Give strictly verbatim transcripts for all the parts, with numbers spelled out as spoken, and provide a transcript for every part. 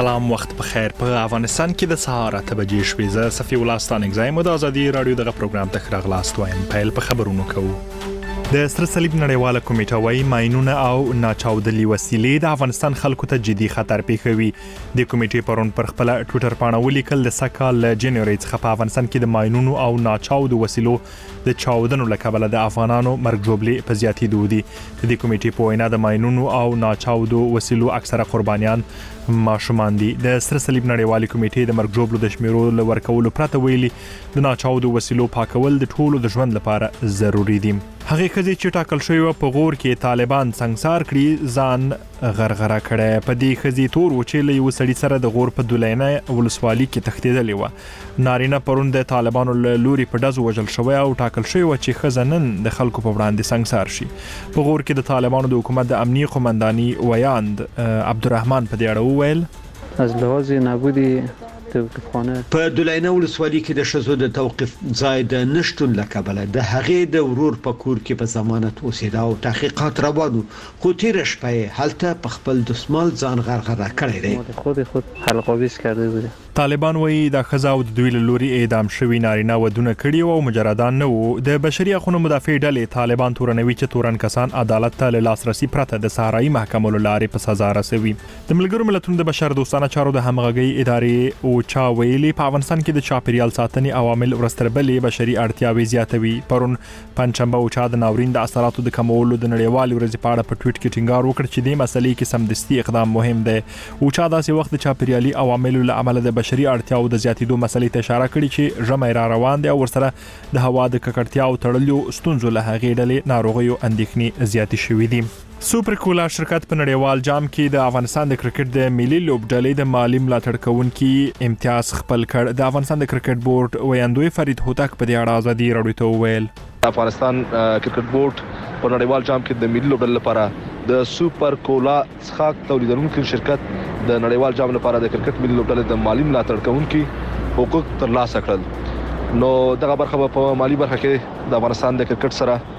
سلام وخت په خیر. په افغانستان کې د سهار اته بجې شوې. زه صفي الله ستانګ زایم د ازادي رادیو دغه پروګرام ته راغلاست وایم. پیل په خبرونو کوو. د سره صلیب نړیواله کمیټه وايي ماینونه او ناچاودلي وسیلې د افغانستان خلکو ته جدي خطر پیښوي. د کمیټې پرون پر خپل ټوئیټر باندې ولیکل د سکهال جنوري څخه په افغانستان کې د ماینونو او ناچاودو وسیلو د چاودنو له کبله د افغانانو مرګ جوړلې په زیاتېدو دي. د کمیټې په وینا د ماینونو او ناچاودو وسیلو اکثره قربانیان ماشومان دي. د سره صلیب نړیوالې کمیټې د مرګ جوړلو د شمیرو له ورکولو پرته ویلي د ناچاودو وسیلو پاکول د ټولو د ژوند لپاره ضروری دي. هغه خزي چې ټاکل شوی و په غور کې طالبان سنگسار کړي ځان غرغره کړي. په دې خزي تور و چې له یو سړي سره د غور په دولینه ولسوالۍ کې تښتېدلې و. نارینه پرون د طالبانو له لوري په ډزو وژل شوی او ټاکل شوی و چې خزنن د خلکو په وړاندې سنگسار شي. په غور کې د طالبانو د حکومت د امنیه قومنداني ویاند عبدالرحمن په دې اړه وویل از لحاظ نبودی توقفخانه په دولینه ولسوالۍ کې د شزو د توقف ځای د نشټون له کبله د هغې د ورور په کور کې په ضمانت اوسېده او تحقیقات روانو، خو تېره شپه هلته په خپل دسمال ځان غرغره کړی دی. خود خود حلق‌آویز کرده بوده. طالبان وایي د ښځه او د دوی له لوري اعدام شوي نارینه ودونه کړي او مجردان نه وو. د بشري حقوقو مدافع ډلې طالبان تورنوي چې تورن کسان عدالت ته له لاسرسي پرته د صحرایي محکمو له لارې په سزا رسوي. د ملګرو ملتونو د بشر دوستانه چارو د همغږۍ ادارې او چا ویلي په افغانستان کې د چاپیریال ساتنې عوامل ورستربلې بشري اړتیاوې زیاتوي. پرون پنځشنبه او چا د ناورین د اثراتو د کمولو د نړیوالې ورځې په اړه په ټویټ کې ټینګار وکړ چې د مسلې کې سمدستي اقدام مهم دی. او چا داسې وخت د چاپیریالي عواملو له امله د بشري اړتیاو د زیاتېدو مسلې ته اشاره کړې چې ژمی را روان دی او ورسره د هوا د ککړتیا او تړلو ستونزو له هغې ډلې ناروغیو اندېښنې زیاتې شوې دي. سوپر کولا شرکت په نړیوال جام کې د افغانستان د کرکټ د ملي لوبډلې د مالی ملاتړ کوونکي امتیاز خپل کړ. د افغانستان د کرکټ بورډ ویاندوی فرید هوتک په دې اړه ازادي رادیو ته وویل افغانستان کرکټ بورډ په نړیوال جام کې د ملي لوبډلې لپاره د سوپر کولا څښاک تولیدونکو شرکت د نړیوال جام لپاره د کرکټ ملي لوبډلې د مالی ملاتړ کوونکي حقوق ترلاسه کړل. نو دغه برخه په مالی برخه کې د افغانستان د کرکټ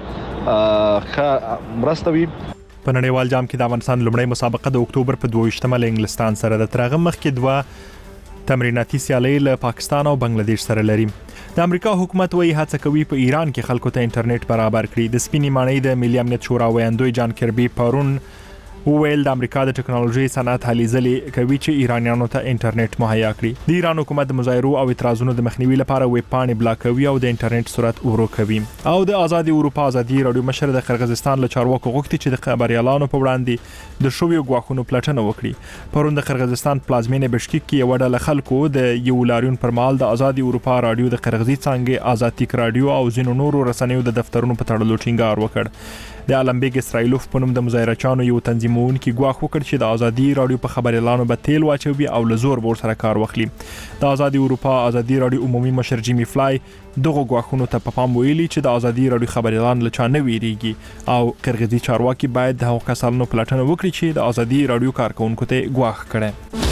سره ښه مرسته وي. په نړیوال جام کې د افغانستان لومړی مسابقه د اکتوبر په دوه ویشتمه له انګلستان سره د ترغه مخکې دوه تمریناتي سیالۍ له پاکستان او بنگلاديش سره لري. د امریکا حکومت وایي هڅه کوي په ایران کې خلکو ته انټرنیټ برابر کړي. د سپینې ماڼۍ د ملي امنیت شورا ویاندوی جان کربي پرون وویل د امریکا د ټکنالوژي صنعت هلې ځلې کوي چې ایرانیانو ته انټرنیټ مهیا کړي. د ایران حکومت د مظاهرو او اعتراضونو د مخنیوي لپاره ویب پاڼې بلاکوي او د انټرنیټ سرعت ورو کوي. او د آزادي اروپا ازادي رادیو مشر د قرغیزستان له چارواکو غوښتي چې د خبريالانو په وړاندې د شویو غواخونو پلټنه وکړي. پرون د قرغیزستان پلازمینه بشکیک کې یو ډله خلکو د یو لاریون پر مهال د آزادي اروپا رادیو د قرغیزي څنګه آزادیک رادیو او ځینو نورو رسنیو د دفترونو په تړلو ټینګار وکړ. د المبیګ اسرائیلوف په نوم د مظاهرچانو یو تنظیمونکي ګواښ وکړ چې د آزادي رادیو په خبريالانو به تیل واچوي او له زور ور سره کار واخلي. د آزادي اروپا آزادي رادیو عمومي مشر جیمی فلای دغه ګواښونو ته په پام ویلي چې د آزادي رادیو خبريالان له چا نه ویریږي او قرغیزي چارواکي باید د هغو کسانو پلټنه وکړي چې د آزادي رادیو کارکونکو ته ګواښ کړي.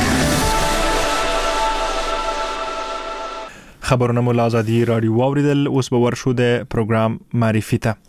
خبرونه مو له آزادي رادیو واوریدل. اوس به ورشو د پروګرام معرفي ته.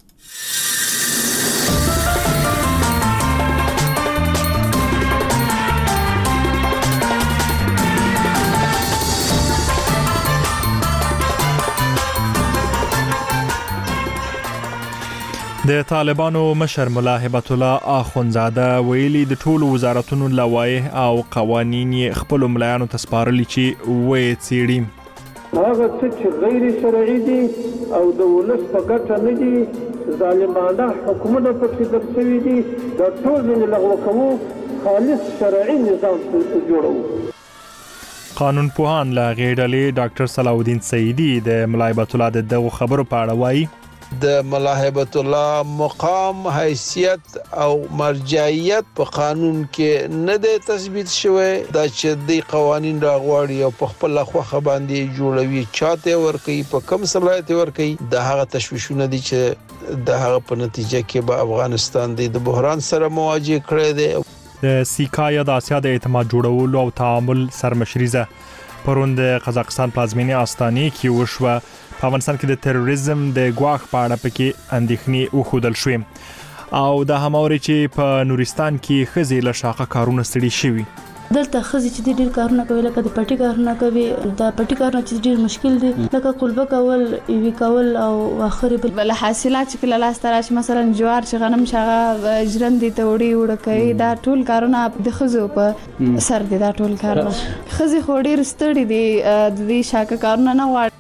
د طالبانو مشر ملا هبت الله اخونزاده ویلي د ټولو وزارتونو لوایح او قوانین خپل ملایانو ته سپارلي چې وې څېړي. هغه څه چې غیر شرعي دي او د ولس په ګټه نه دي، ظالمانه حکومتونه پکې در شوي دي، دا ټول ځینې لغوه کوو، خالص شرعي نظام جوړوو. قانون پوهان له هغې ډلې ډاکټر صلاح الدین سعیدي د ملا هبت الله د دغو خبرو په اړه وایي د ملا هبت الله مقام، حیثیت او مرجعیت په قانون کې نه دی تثبیت شوی. دا چې د قوانین راغواړي او په خپل خوخه باندې جوړوي، چاته ورکوي، په کم صلاحیت ورکوي، د هغه تشویشونه دي چې د هغه په نتیجه کې به افغانستان د بحران سره مواجه کړی دی. د سیکا یا د آسیا د اعتماد جوړولو او تعامل سرمشریزه پرون د قزاقستان پلازمینه آستانې کې وشوه. په افغانستان کې د تروریزم د ګواښ په اړه پکې اندېښنې وښودل شوې او د هماوري چې په نورستان کې ښځې له شاقه کارونه ستړي شوي. دلته خزي چې ډېر کارونه کوي لکه د پټي کارونه کوي د پټي کارونه چې ډېر مشکل دي لکه قلبه کول ایوي کول او اخر بل حاصلات چې کله لاس تراش مثلا جوار چې غنم شغه جرندې ته وړي وړ کوي دا ټول کارونه د خزو په سر دي دا ټول کارونه خزي خو ډېر ستړي دي د دې شاکه کارونه نه وړ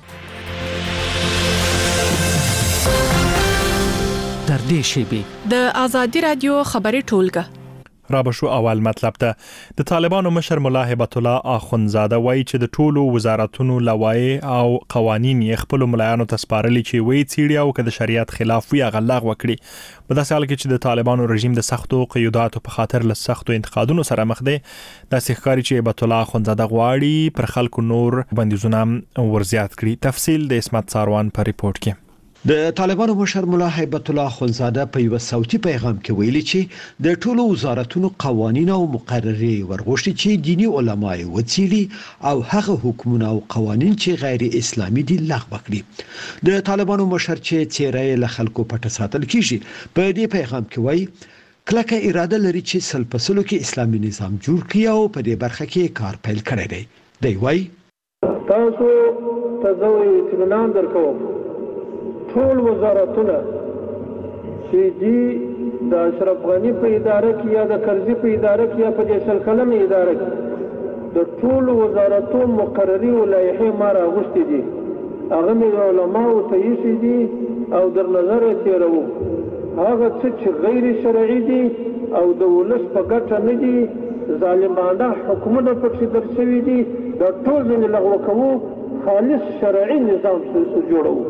در دې شیبه د آزادی رادیو خبري ټولګه را بشو اول مطلب ته د طالبانو مشر مولا هبت الله اخونزاده وایي چې د ټولو وزارتونو لوایح او قوانین یې خپل ملایانو ته سپارلي چې وایي څیړي او که د شریعت خلاف وي هغه لغوه کړي په داسې حال کې چې د طالبانو رژیم د سختو قیوداتو په خاطر له سختو انتقادونو سره مخ دی داسې ښکاري چې هبت الله اخونزاده غواړي پر خلکو نور بندیزونه ورزیات کړي. تفصیل د اسمت ساروان په ریپورت کې. د طالبانو مشر مولا هیبت الله اخونزاده په یو صوتي پیغام کې ویلي چې د ټولو وزارتونو قوانین او مقررې ورغوښتي چې دینی علما یې وڅېړي او هغه حکومت او قوانین چې غیر اسلامي دي لغوه کړي. د طالبانو مشر چې چیرې له خلکو پټ ساتل کیږي په دې پیغام کې وایي کلکه اراده لري چې سل په سلو کې اسلامي نظام جوړ کړي او په دې برخه کې کار پیل کړی دی. دی وایي تاسو ته زه اطمینان درکوم ټول وزارتونه چې دي د اشرف غنی په اداره کې یا د کرزي په اداره کې یا په جیسل کلم اداره کې د ټول وزارتونو مقرري او لایحې ما راغوښتي دي هغه مې علماء ته یې دي او در نظر یې تیرو هغه څه چې غیر شرعي دي او د ولس په ګټه نه دي ظالمانه حکومت پکې درشوي دي د ټول ځین لغوه کوو خالص شرعي نظام جوړو.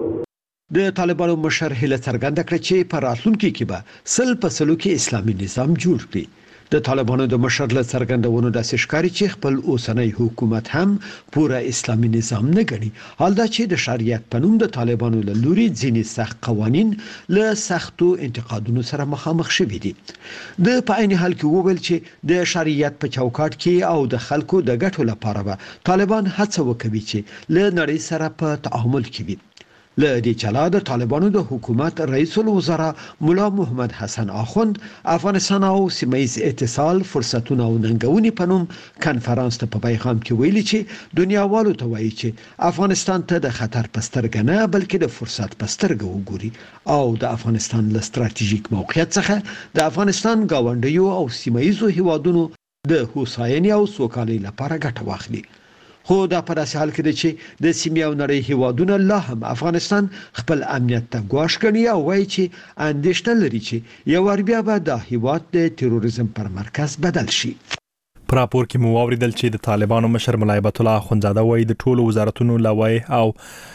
د طالبانو مشر هله څرګنده کړه چې په راتلونکي کې به سل په سلو کې اسلامي نظام جوړ کړي. د طالبانو د مشر له څرګندونو داسې ښکاري چې خپل اوسنۍ حکومت هم پوره اسلامي نظام نه ګڼي حال دا چې د شریعت په نوم د طالبانو له لوري ځینې سخت قوانین له سختو انتقادونو سره مخامخ شوي دي. د په عین حال کې وویل چې د شریعت په چوکاټ کې او د خلکو د ګټو لپاره به طالبان هڅه وکوي چې له نړۍ سره په تعامل کې وي. له دې چلا د طالبانو د حکومت رئیس الوزرا مولا محمد حسن اخوند افغانستان او سیمایي اتصال فرصتونه او ننګونې په نوم کانفرنس ته په پیغام کې ویلي چې دنیاوالو ته وایي چې افغانستان ته د خطر پسترګ نه بلکې د فرصت پسترګ وګوري او د افغانستان له ستراتیژیک موقعیت څخه د افغانستان گاونډیو او سیمایي هیوادونو د هوساینې او سوکالۍ لپاره ګټه واخلي. خو دا په داسې حال کې دی چې د سیمې او نړۍ هیوادونه لا هم افغانستان خپل امنیت ته ګواښ کوي او وایي چې اندېښنه لري چې یو ور بیا به د هیواد د تروریزم پر مرکز بدل شي. پر راپور کې مو واوریدل چې د طالبانو مشر مولا هبت الله اخونزاده وایي د ټولو وزارتونو لوایح او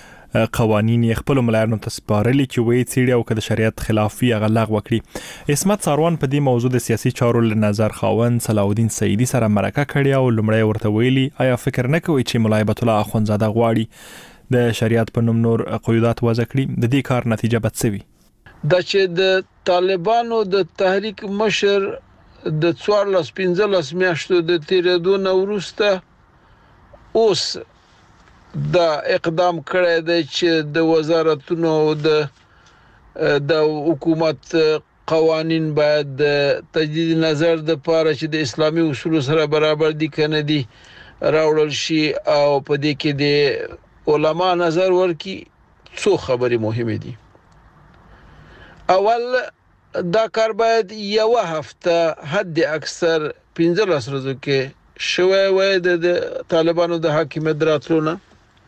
قوانین یې خپل ملایانو ته سپارلي چې وایي څیړي او که د شریعت خلاف وي هغه لغوه کړي. اسمت ساروان په دې موضوع د سیاسي چارو له نظر خاوند صلاح سعیدي سره مرکه کړې او لومړی ورته ویلي آیا فکر نه کوي چې مولا هبت الله اخونزاده غواړي د شریعت په نوم نور قیودات وضع کړي؟ د دې کار نتیجه به څه وي؟ دا چې د طالبانو د تحریک مشر د څوارلس پنځلس میاشتو د تیرېدو نه وروسته اوس دا اقدام کړی دی چې د وزارتونو د د حکومت قوانین باید تجدید نظر د پاره چې د اسلامي اصول سره برابر دي کنه دي راوړل شي او په دې کې د علما نظر ورکي څو خبرې مهمه دي. اول دا کار باید یو هفته حد اکثر پنځلس ورځې کې شوی وای د طالبانو د حاکمیت راتلونه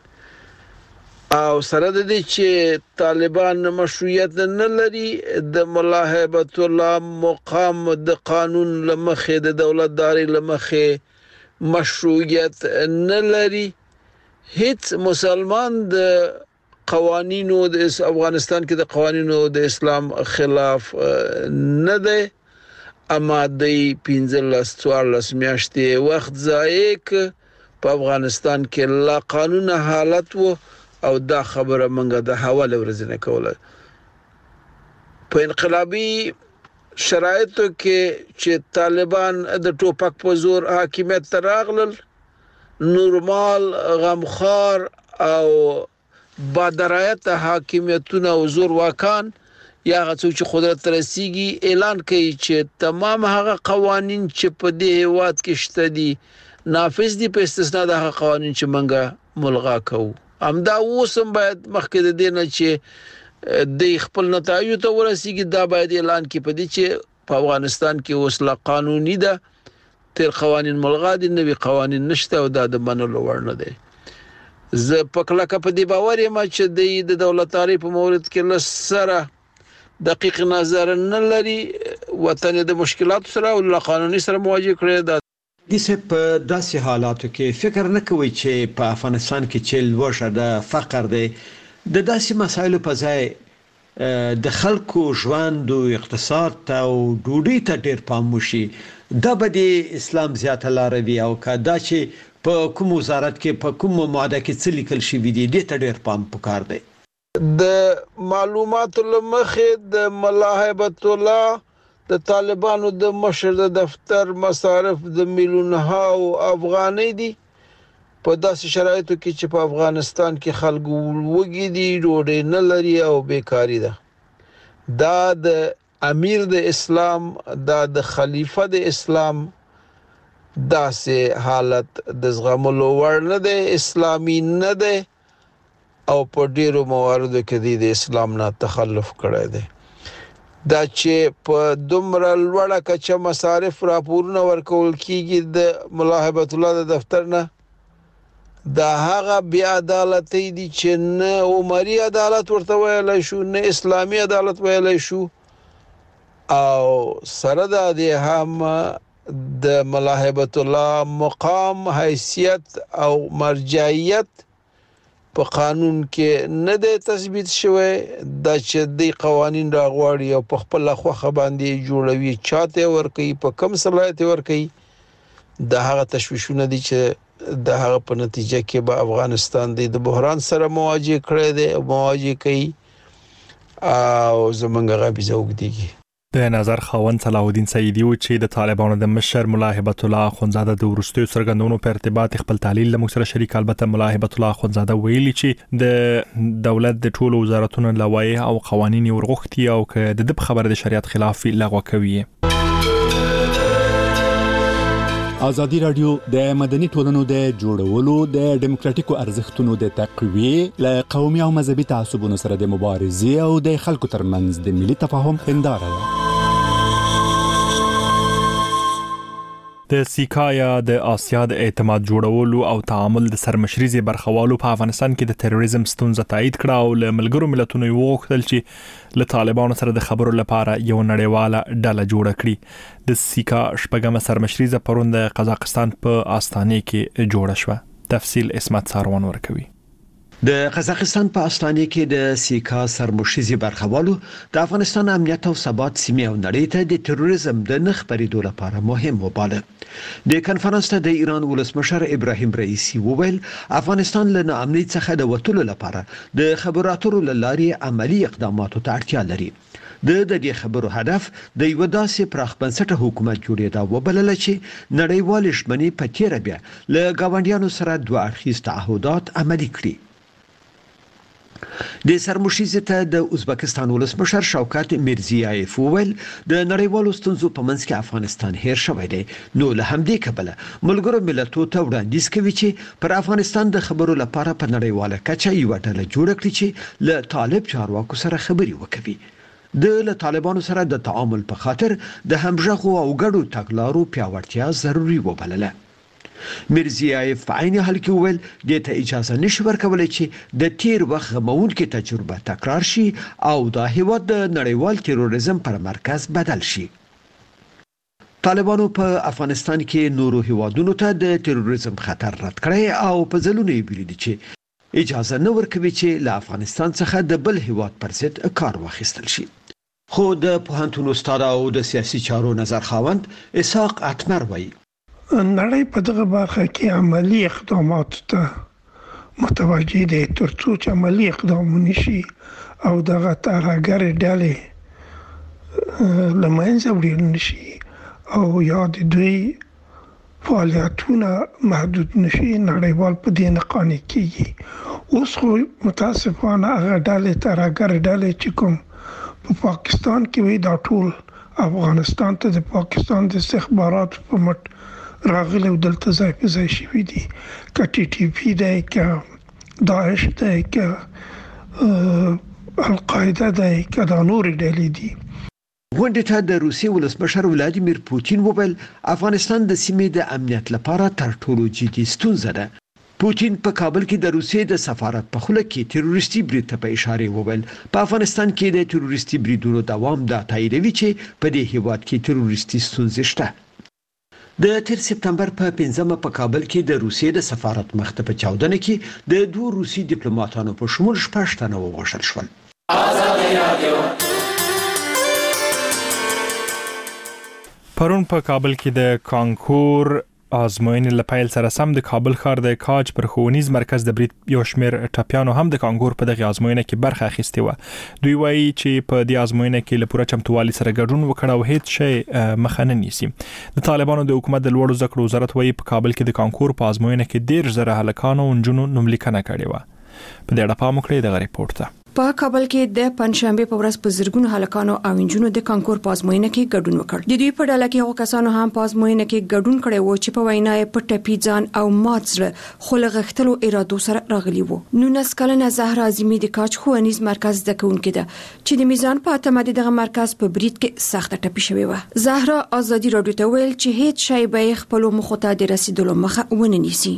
او سره د دې چې طالبان مشروعیت نه لري د مولا هیبت الله مقام د قانون لمخې د دولتداري لمخې مشروعیت نه لري. هیڅ مسلمان د قوانینو د افغانستان کې د قوانینو د اسلام خلاف نه دی اما د پنځلس څوارلس میاشتې وخت ضایع په افغانستان کې لا قانون حالت وو او دا خبره منګه د حواله ورزنه کوله. په انقلابي شرایطو کې چې طالبان د ټوپک په زور حاکمیت ته راغلل نورمال غمخوار او بادرایت حاکمیتونه او زور واکان یا هغه څوک چې قدرت رسیږي اعلان کوي چې تمام هغه قوانین چې په دې هیواد کې شته دي نافذ دي په استثناء د قوانين چې منګه ملغا کوو. همدا اوسم باید مخکې د دې نه چې د خپل نتایج ته ورسیږي دا باید اعلان کړي په دې چې په افغانستان کې اوس لا قانوني ده تر قوانين ملغا دي نوي قوانين نشته او دا د منلو وړ نه دي. زه پکلهکه په دې باور یم چې د دولتداري په مورد کې لسره دقیق نظر نه لري وطن د مشکلات سره او قانوني سره مواجه کړي. دا دیسه په داسې حالاتو کې فکر نه کوي چې په افغانستان کې چې لوړه د فقر دی د داسې مسایلو په ځای د خلکو ژوند او اقتصاد ته او ډوډۍ ته ډیر پام وشي. دا به د اسلام زیاته لار وي او کدا چې په کوم وزارت کې په کوم ماده کې څه لیکل شوی دی د ته ډیر پام پکار دی. د معلوماتو لمخې د ملاحبت الله د طالبانو د مشر د دفتر مصارف د میلیونها افغانۍ دي په داسې شرایطو کې چې په افغانستان کې خلکو وګي دي ډوډۍ نه لري او بیکاری ده. دا د امیر د اسلام دا د خلیفہ د اسلام داسې حالت د زغملو وړ نه دی، اسلامي نه دی او په ډیرو مواردو کې د اسلام نه تخلف کړی دی. دا چې په دومره لوړه کچه مصارف راپورونه ورکول کیږي د ملاحبت الله د دفتر نه دا هغه بی عدالتي دي چې نه عمري عدالت ورته ویلای شو نه اسلامي عدالت ویلای شو او سره د هم د ملاحبت الله مقام حیثیت او مرجعیت په قانون کې نه د تثبیت شوی د چې د قوانين راغواړي او په خپل خوخه باندې جوړوي چاته ور کوي په کم صلاحیت ور کوي. د هغه تشویشونه دي چې د هغه په نتیجه کې به افغانستان د بحران سره مواجه کړي دي او مواجه کوي او زمونږ غبي زوګديږي. د نظر خاوند صلاح الدین سیدی و چې د طالبانو د مشر ملاحبت الله اخونزاده د ورستیو څرګندونو په ارتباط خپل تعلیل له مکسره شریک البته ملاحبت الله اخونزاده ویلي چې د دولت د ټولو وزارتونو لوایح او قوانين ورغختي او که د خبر د شریعت خلاف لغوه کوي. ازادي رادیو د مدني ټولنو د جوړولو د ډیموکراتیکو ارزښتونو د تقویه له قومي او مذهبي تعصبونو سره د مبارزې او د خلکو ترمنځ د ملي تفاهم هنداره ده. د سیکایا د آسیا د اعتماد جوړولو او تعامل د سرمشريزي برخوالو په افغانستان کې د تروریزم ستونزه تایید کړه او له ملګرو ملتونو وغوښتل چې له طالبانو سره د خبرو لپاره یو نړیواله ډله جوړه کړي. د سیکا شپږم سرمشريزه پرون د قزاقستان په آستانه کې جوړه شوه. تفصیل اسمت ساروان ورکوي. د قزاقستان په آستانه کې د سیکا سرمشريزي برخوالو د افغانستان امنیت او ثبات سیمه او نړۍ ته د تروریزم د نخ پریدو لپاره مهم وباله. د کنفرانس ته د ایران ولسمشر ابراهیم رئیسی وویل افغانستان له ناامنۍ څخه د وټولو لپاره د خبرو اترو لارې عملی اقداماتو ته اړتیا لري. د دې خبرو هدف د یو داسې پراخ بنسټه حکومت جوړېدا وبلل چې نړیوال شمنی په تیر بیا له گاونډیانو سره دوه اړخیز تعهدات عملي کړي. د سرمشريزه ته د ازبکستان ولسمشر شوکت میرزیایف وویل د نړیوالو ستونزو په منځ کې افغانستان هیر شوی دی. نو له همدې کبله ملګرو ملتونو ته وړاندیز کوي چې پر افغانستان د خبرو لپاره په نړیواله کچه یو ډله جوړ کړي چې له طالب چارواکو سره خبري وکړي. د له طالبانو سره د تعامل په خاطر د همغږو او ګډو تګلارو پیاوړتیا ضروری وبلله. میرزیایف په عین حال کې وویل د ته اجازه نشي ورکولای چې د تیر وخت غمونکې تجربه تکرار شي او د هیواد د نړیوال تروریزم پر مرکز بدل شي. طالبانو په افغانستان کې نورو هیوادونو ته د تروریزم خطر رد کړی او په ځلونه یې ویلي چې اجازه نه ورکوي چې له افغانستان څخه د بل هیواد پر ضد کار واخیستل شي. خو د پوهنتون استاد او د سیاسي چارو نظر خاوند اسحاق اتمر وایي نړۍ په دغه برخه کې عملی اقدامات ته متوجه دي ترڅو چې عملی اقدامونه شي او دغه ترهګر ډلې لمنځه وړل نشي او یا د دوی فعالیتونه محدود نشي نړیوال په دې نه قانع کیږي. اوس خو متاسفانه هغه ډلې ترهګر ډلې چې کوم په پاکستان کې وي دا ټول افغانستان ته د پاکستان د استخباراتو په مټ راغلي دلته ځای په ځای شوي دي، که ټي ټي پي دی، که داعش دی، که القاعده دی، که دا نورې ډلې دي. غونډې ته د روسیې ولسمشر ولادیمیر پوتین وویل افغانستان د سیمې د امنیت لپاره تر ټولو جدي ستونزه ده. پوتین په کابل کې د روسیې د سفارت په خوله کې تروریستي برید ته په اشاره وویل په افغانستان کې د تروریستي بریدونو دوام دا تاییدوي چې په دې هیواد کې تروریستي ستونزې شته. د تیر سپتمبر په پنځمه په کابل کې د روسیې د سفارت مخته په چاودنه کې د دوه روسي ډیپلوماټانو په شمول شپږ تنه ووژل شول. پرون په کابل کې د کانکور ازموینې لپاره سره سم د کابل ښار د کاج پر ښوونیز مرکز د برید یو شمېر ټاپیانو هم د کانکور په دغه ازموینه کې برخه اخیستې و. دوی وایي چې په دې ازموینه کې له پوره چمتووالي سره ګډون وکړ او هیڅ شی مخه نه نیسي. د طالبانو د حکومت د لوړو زده کړو وزارت وایي په کابل کې د کانکور په ازموینه کې ډېر زره هلکانو او نجونو نوملیکنه کړې و. په دې اړه پام وکړئ دغه ریپورت ته. په کابل کې د پنځشنبه په ورځ په زرګونو هلکانو او انجونو د کانکور په ازموینه کې ګډون وکړ. د دوی په ډله کې هغو کسانو هم په ازموینه کې ګډون کړی و چې په وینا یې په ټپي ځان او مات زړه خو له غښتلو ارادو سره راغلي وو. نونس کلنه زهرا اعظمي د کاج ښوونیز مرکز زده کوونکې ده چې د میزان په اتمه دغه مرکز په برید کې سخته ټپي شوې و. زهرا ازادي راډیو ته ویل چې هیڅ شی به خپل مخ ته د رسیدلو مخه ونه نیسي.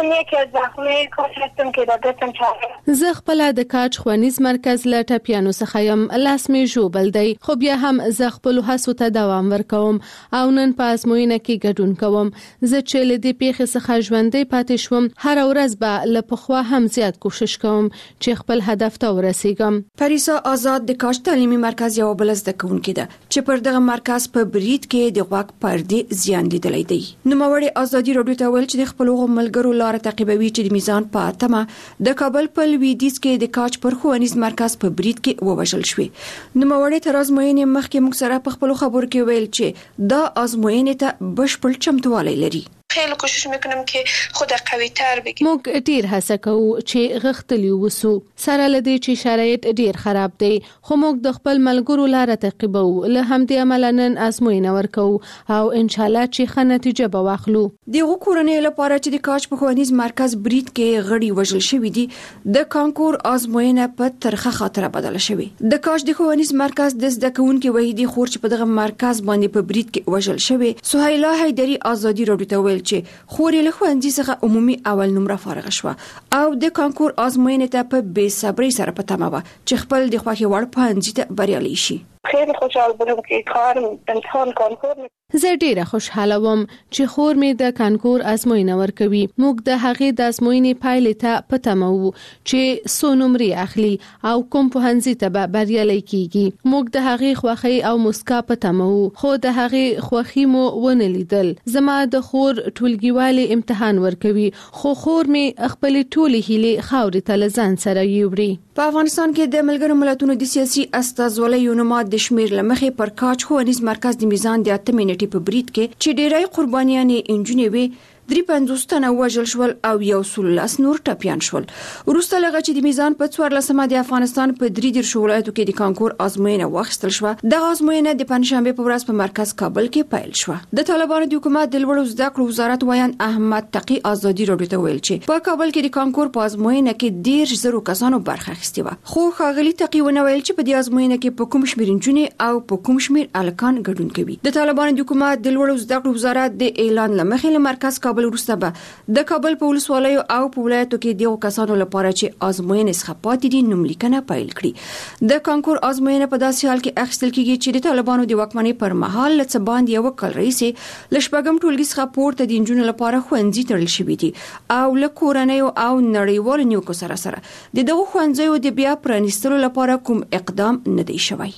زه خپل د کاج ښوونیز مرکز له ټپیانو څخه یم، لاس مې ژوبل دی، خو بیا هم زه خپل هڅو ته دوام ورکوم او نن په ازموینه کې ګډون کوم. زه چې له دې پیښې څخه ژوندۍ پاتې شوم هر ورځ به له پخوا هم زیات کوشش کوم چې خپل هدف ته ورسیږم. پریسا آزاد د کاج تعلیمي مرکز یو بل زده کوونکې ده چې پر دغه مرکز په برید کې د غوږ پردې زیان لیدلی دی. نوموړې ازادي راډیو ته ویل چې د خپل ملګرو لار تعقیبوي چې د میزان په اتمه د کابل په لویدیځ کې د کاج پر ښوونیز مرکز په برید کې ووژل شوې. نوموړې تر ازموینې مخکې موږ سره په خپل خبرو کې ویل چې دا ازموینې ته بشپړ چمتووالی لري. خیلی کوشش میکنم که خود قوی تر بگیرم. موږ ډیر هڅه کوو چې غښتلي ووسو سره لدی چې شرایط ډیر خراب دي، خو موږ د خپل ملګرو لاره تعقیبو له همدې عمله نن ازموینه ورکو او ان شاء الله چې ښه نتیجه به واخلو. دغه کورنۍ لپاره چې د کاج په ښوونیز مرکز برید کې غړي وژل شوی دي د کانکور ازموینه په ترخه خاطره بدله شوی. د کاج د ښوونیز مرکز د زده کوونکو وحیدي خور چې په دغه مرکز باندې په برید کې وژل شوی سهیلا حیدری ازادي راډیو ته چې خوري له ښوونځي څخه عمومي اول نمره فارغ شوه او د کانکور ازموینې ته په بې صبرۍ سره په تمه وه چې خپل د خوښې وړ پوهنځي ته بریالۍ شي. خیلی خوشحال بودم که کار امتحان کانکور زه ډیره خوشحاله وم چې خور مې د کانکور ازموینه ورکوي. موږ د هغې د ازموینې پایلې ته په تمه وو چې څو نمرې اخلي او کوم پوهنځي ته به بریالۍ کیږي. موږ د هغې خوښۍ او مسکا په تمه وو خو د هغې خوښي مو ونه لیدل. زما د خور ټولګیوالې امتحان ورکوي خو خور مې خپل ټولې هیلې خاورې ته له ځان سره یوړي. په افغانستان کې د ملګرو ملتونو د سیاسي استازولۍ نومات د شمیر لمخې پر کاج ښوونیز مرکز د میزان د اتمې نیټې په برید کې چې ډېری قربانیانې انجونې وي درې پنځوس تنه وژل شول او یو سل لاس نور ټپیان شول. وروسته لږ چې د میزان په څوارلسمه د افغانستان په درې دېرش ولایتو کې د کانکور ازموینه واخیستل شوه. دغه ازموینه د پنځشنبه په ورځ په مرکز کابل کې پیل شوه. د طالبانو د حکومت د لوړو زده کړو وزارت وایان احمد تقی ازادي راډیو ته ویل چې په کابل کې د کانکور په ازموینه کې ډېر زرو کسانو برخه اخیستې وه. خو ښاغلي تقی ونه ویل چې په دې ازموینه کې په کوم شمېر نجونې او په کوم شمېر هلکان ګډون کوي. د طالبانو د حکومت د لوړو زده کړو وزارت د اعلان لمخې له مرکز کابل وروسته به د کابل په ولسوالیو او په ولایتو کې د کسانو لپاره چې ازموینې څخه پاتې دي نوملیکنه پیل کړي. د کانکور ازموینه په داسې حال کې اخیستل کیږي چې د طالبانو د واکمنۍ پر مهال له څه باندې یو کال راهیسې له شپږم ټولګي څخه پورته د نجونو لپاره ښوونځي تړل شوي دي او له کورنیو او نړیوالو نیوکو سره سره د دغو ښوونځیو د بیا پرانیستلو لپاره کوم اقدام نه دی شوی.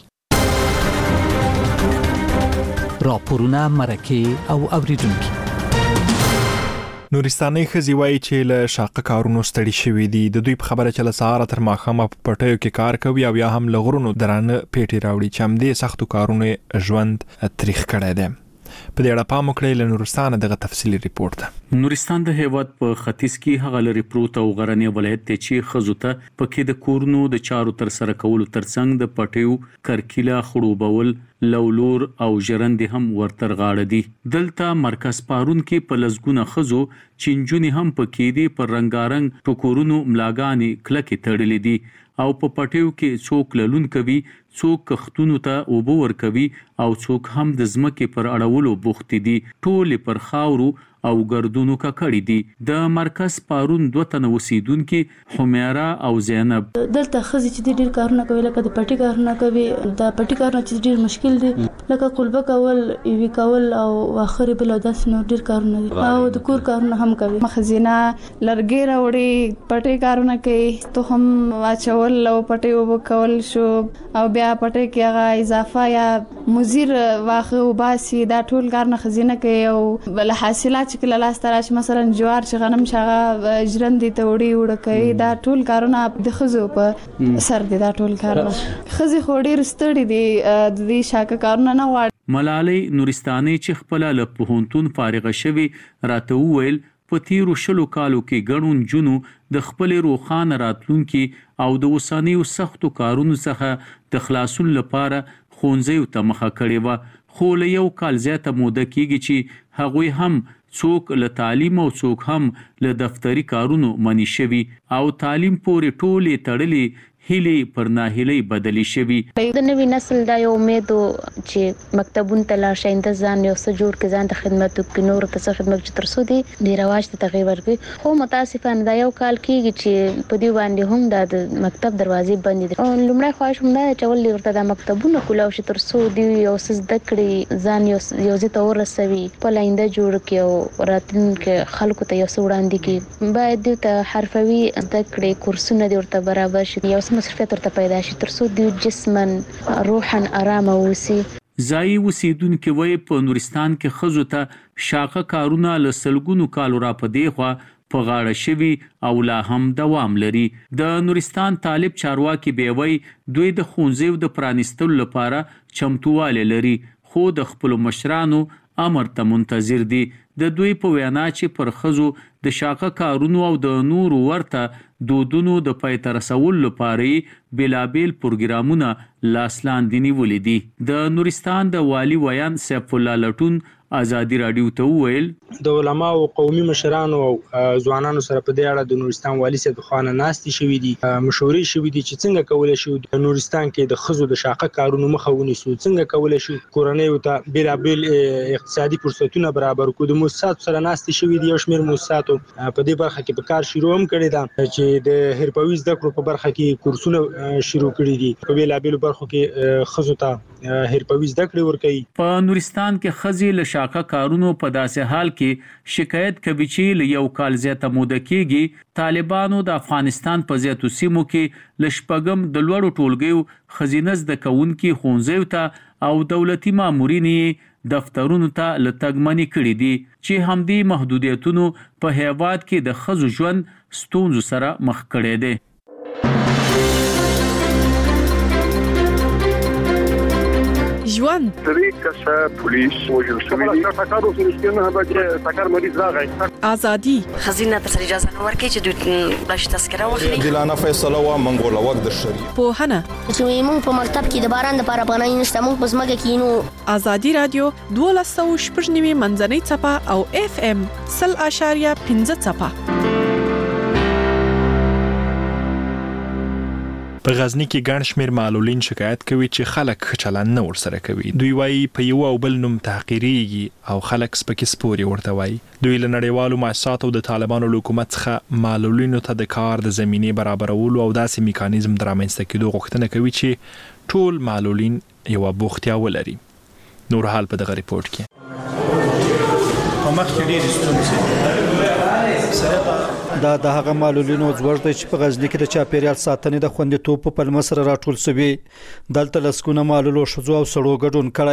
راپورونه مرکه او اوریدونکو نورستاني ښځې وایي چې له شاقه کارونو ستړي شوي دي. د دوی په خبره چې له سهاره تر ماښامه په پټیو کې کار کوي او یا هم له غرونو درانه پیټې راوړي چې همدې سختو کارونو ژوند تریخ کړی دی. په دې اړه پام وکړئ. له نورستان دغه تفصيلي ریپورت ده. نورستان د هیواد په ختیځ کې هغه لري پروت او غرنی ولایت ته چې خزوته پکې د کورونو د چارو تر سره کولو ترڅنګ د پټیو کرکیلا خړوبول لولور او ژرند هم ورتر غاړه دي. دلته مرکز پارون کې په لزګونه خزو چنجونی هم پکې دي پر رنگارنګ ټکورونو ملاګانی کلکې تړلې دي او په پټیو کې څوک للون کوي، څوک کختونو ته اوبو ور کوي او څوک هم د زمکه پر اړولو بوخت دي. ټول پر خاورو او ګردونو کا کړی دي. د مرکز پارون دوه تن اوسیدونکو حمیرا او زینب دلته خزي چې ډیر کارونه کوي، لکه د پټي کارونه کوي. د پټي کارونه چې ډیر مشکل دي، لکه قلبه کول، ایوي کول او اخر بل داس نو ډیر کارونه دي او د کور کارونه هم کوي. مخزینه لرګي راوړي، پټي کارونه کوي، ته هم واچول او پټي وبکول شو او بیا پټي کې هغه اضافه یا مزیر واخه وباسي. دا ټول کارونه خزینه کوي او بل حاصلات چې کله لاس تراش مثلا جوار چې غنم شغه ژرندې ته وړي وړ کوي. دا ټول کارونه د خزو په سر دي. دا ټول کارونه خزي خوري رستړي دي د دې شاکه کارونه نه واړ. ملالۍ نورستاني چې خپل له پوهنتون فارغه شوی راته وویل په تیرو شلو کالو کې ګڼون جنو د خپل روخان راتلونکي او د وسانیو سختو کارونو څخه د خلاصون لپاره خونځي ته مخه کړې و. خو له یو کال زیاته موده کېږي چې هغوی هم څوک له تعلیم او څوک هم له دفتری کارونو منی شوی او تعلیم پورې ټولې تړلې هلي پر ناهلي بدلی شوی. د نوې نسل دا یو امید چې مکتبونو ته لاړ شي، د ځان یو څه جوړ کې ځان ته خدمت وکړي، نور ته څه خدمت چې تر څو دی د رواج ته تغیر ورکړي. خو متاسفانه دا یو کال کېږي چې په دې باندې هم د مکتب دروازې بندې دي. او لومړی خواهش هم دا چې ولې ورته د مکتبونو کولاو شي تر څو دی یو څه زده کړي، ځان یو یو ځای ته ورسوي، په لاینده جوړ کړي او راتلونکي خلکو ته یو څه وړاندې کړي. باید دوی ته حرفوي زده کړې کورسونه دې ورته برابر شي، یو مصرفیت ورته پیدا شي تر څو د جسمن روحا آرام اوسي. ځای اوسیدونکو وایي په نورستان کې خزو ته شاقه کارونه له سلګونو کالو را پدې خوا په غاړه شوي او لا هم دوام لري. د نورستان طالب چارواکي بیوي دوی د خونځو د پرانیستلو لپاره چمتواله لري، خو د خپل مشرانو امر ته منتظر دي. د دوی په وینا چې پر خزو د شاقه کارونو او د نور ورته دودونو د پای تر رسول لپاره بلابل پروګرامونه لاسلاندې نیولې دي. د نورستان د والی ویان سیف الله لټون ازادي رادیو ته ویل د علماء او قومي مشرانو او ځوانانو سره په دې اړه د نورستان والی سید خانه ناستي شوې دي، مشورې شوې دي چې څنګه کولای شو د نورستان کې د خزو د شاقه کارونو مخه ونیسو، څنګه کولای شو کورنۍ ته بلابل اقتصادي فرصتونه برابر کړو. د موسسات سره ناستي شوې دي، یو شمېر موسسات په دې برخه کې په کار شروع هم کړی دا چې د هرپوي زده کړو په برخه کې کورسونه شروع کړي دي. په بلابل برخو کې خزو ته هرپوي زده کړې ورکوي. په نورستان کې خزي له شاقه کارونو په داسې حال کې شکایت کوي چې له یو کال زیاته موده کېږي طالبانو د افغانستان په زیاتو سیمو کې لشپګم د لوړو ټولګیو خزینه زده کوونکي خونځو ته او دولتي مامورین دفترونو ته لټګمنی کړي دي چې همدې محدودیتونو په هیواد کې د خزو ژوند ستونزو سره مخ کړي دي. ژوند درې کسه پولیس وژل شوي دي. ټاکارو سره چې ټاکار مریض راغی. ازادي خزینه ته اجازه نه ورکړي چې دوی بلش تذکره واخلي. دلانه فیصله وا منګول وخت د شری پوهنه چې موږ په مکتب کې د باران لپاره پناه نشته، موږ په ځمکه کې نو. ازادي رادیو دولس سوه شپږ نوي منځنۍ چپه او اف ام سل اشاریه پنځه چپه. په غزنی کې ګڼ شمېر معلولین شکایت کوي چې خلک ښه چلند نه ورسره کوي. دوی وایي په یو او بل نوم تحقیریږي او خلک سپکې سپورې ورته وایي. دوی له نړیوالو مؤسساتو د طالبانو له حکومت څخه معلولینو ته د کار د زمینې برابرولو او داسې میکانیزم د رامنځته کېدو غوښتنه کوي چې ټول معلولین یوه بوختیا ولري. نور حال په دغه ریپورت کې په مخ کې ډېرې ستونزې دا د هغه معلولینو ځوړ دی چې په غزنی کې د چاپیریال ساتنې د خوندیتوب په پلمه سره راټول شوي. دلته لسګونه معلولو ښځو او سړو ګډون کړی.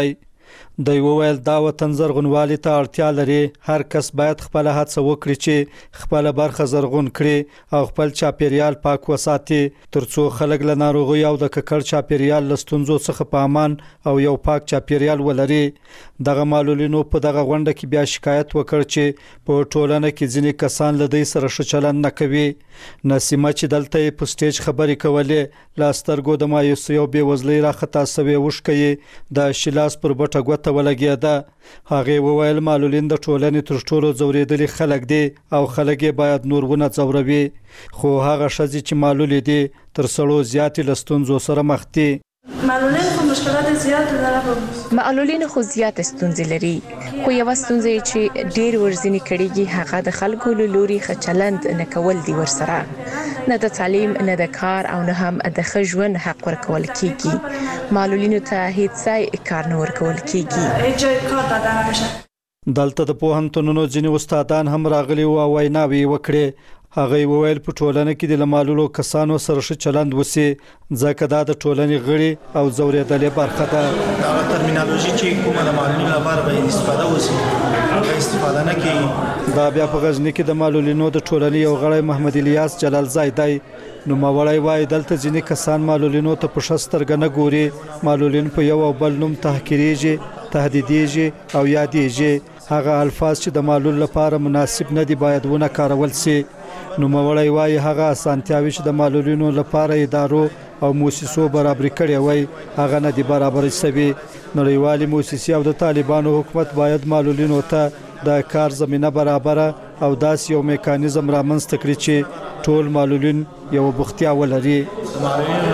د وویل دا وطن زرغونوالي ته اړتیا لري. هر کس باید خپل هڅه وکړي چې خپل برخه زرغون کړي او خپل چاپیریال پاک وساتي ترڅو خلک له ناروغي او د ککړ چاپیریال لستونزو څخه په امان او یو پاک چاپیریال ولري. دغه معلولینو په دغه غونډه کې بیا شکایت وکړ چې په ټولنه کې ځینې کسان له دې سره ښه چلند نه کوي. نسیمه چې دلته په سټیج خبرې کولې لا سترګو د مایوسۍ او بېوزلۍ راخطا سوې وشکې د شلاس پر بټه ګوته ولګېده. هغه وویل معلولین د ټولنې تر ټولو ځورېدلي خلک دي او خلک باید نور ونه ځوروي. خو هغه ښځې چې معلولې دي تر سړو زیاتې له ستونزو سره مخ دي. معلولین خو مشکلات زیات لري. معلولین خو زیات ستونزې لري. خو یو ستونزه چې ډېر ورځنی کړيږي هغه د خلکو له لوري خچلند نه کول دي ورسره. نه د تعلیم نه د کار او نه هم د خژون حق ورکول کیږي. معلولینو ته هیڅ کار نه ورکول کیږي. هیڅ کار ته نه نشي. دلته د پوهنتونونو ځینې استادان هم راغلي او ویناوي وکړي. هغه وویل په ټولنه کې د معلولو کسانو سره ښه چلند وسی ځکه دا د ټولنې غړي او ځورېدلې برخه ده. دا ترمینالوژي چې کومه د معلولینو لپاره به استفاده وسی هغه استفاده نه کوي. دا بیا په غزنی کې د معلولینو د ټولنې یو غړی محمد الیاس جلال زیدای نو مولای وای دلته ځینې کسان معلولینو ته په شسترګ نه ګوري. معلولین په یو بل نوم تحقیریږي تهدیدیږي او یادېږي. هغه الفاظ چې د معلول لپاره مناسب نه دي باید ونه کارول شي. نو مولای وای هغه اسانتیاوي چې د معلولینو لپاره ادارو او مؤسسو برابر کړي وای هغه نه دي برابر شوي. نړیوالې مؤسسې او د طالبانو حکومت باید معلولینو ته د کار زمينه برابر او داس یو میکانیزم رامنځته کړي چې ټول معلولین یو بوختیا ولري. معلولینو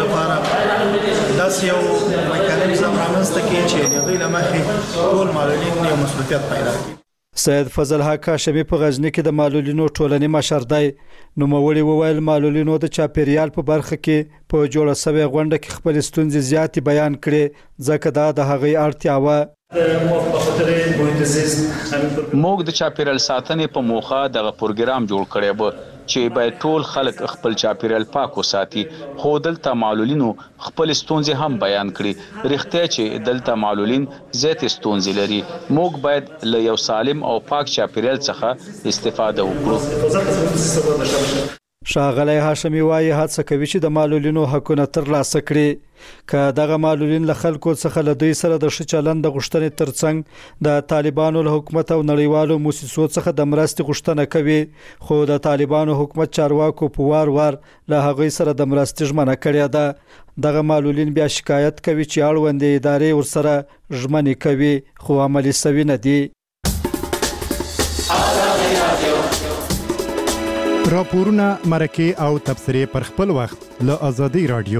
لپاره داس یو میکانیزم رامنځته کړي چې د دوی لمخې ټول معلولین یو مسؤلیت پیدا کړي. سید فضل حق هاشمي په غزنی کې د معلولینو ټولنې مشر دی. نو مولوی وویل معلولینو د چاپیریال په برخه کې په جوړه سوي غونډه کې خپل ستونزې زیات بیان کړي ځکه دا د هغې اړتیا و. موږ د چاپیریال ساتنې په موخه دغه پروګرام جوړ کړی و چې باید ټول خلک خپل چاپیریال پاک وساتي. خو دلته معلولینو خپل ستونزې هم بیان کړي. رښتیا چې دلته معلولین زیات ستونزې لري. موږ باید له یو سالم او پاک چاپیریال څخه استفاده وکړو. ښاغلی هاشمي وایي هڅه کوي چې د معلولینو حقونه ترلاسه کړي. که دغه معلولین له خلکو څخه له دوی سره د ښه چلند د غوښتنې ترڅنګ د طالبانو له حکومت او نړیوالو مؤسسو څخه د مرستې غوښتنه کوي خو د طالبانو حکومت چارواکو په وار وار له هغوی سره د مرستې ژمنه کړې ده. دغه معلولین بیا شکایت کوي چې اړوندې ادارې ورسره ژمنې کوي خو عملي سوي نه دي. راپورونه مرکه او تبصره پر خپل وخت له ازادي رادیو.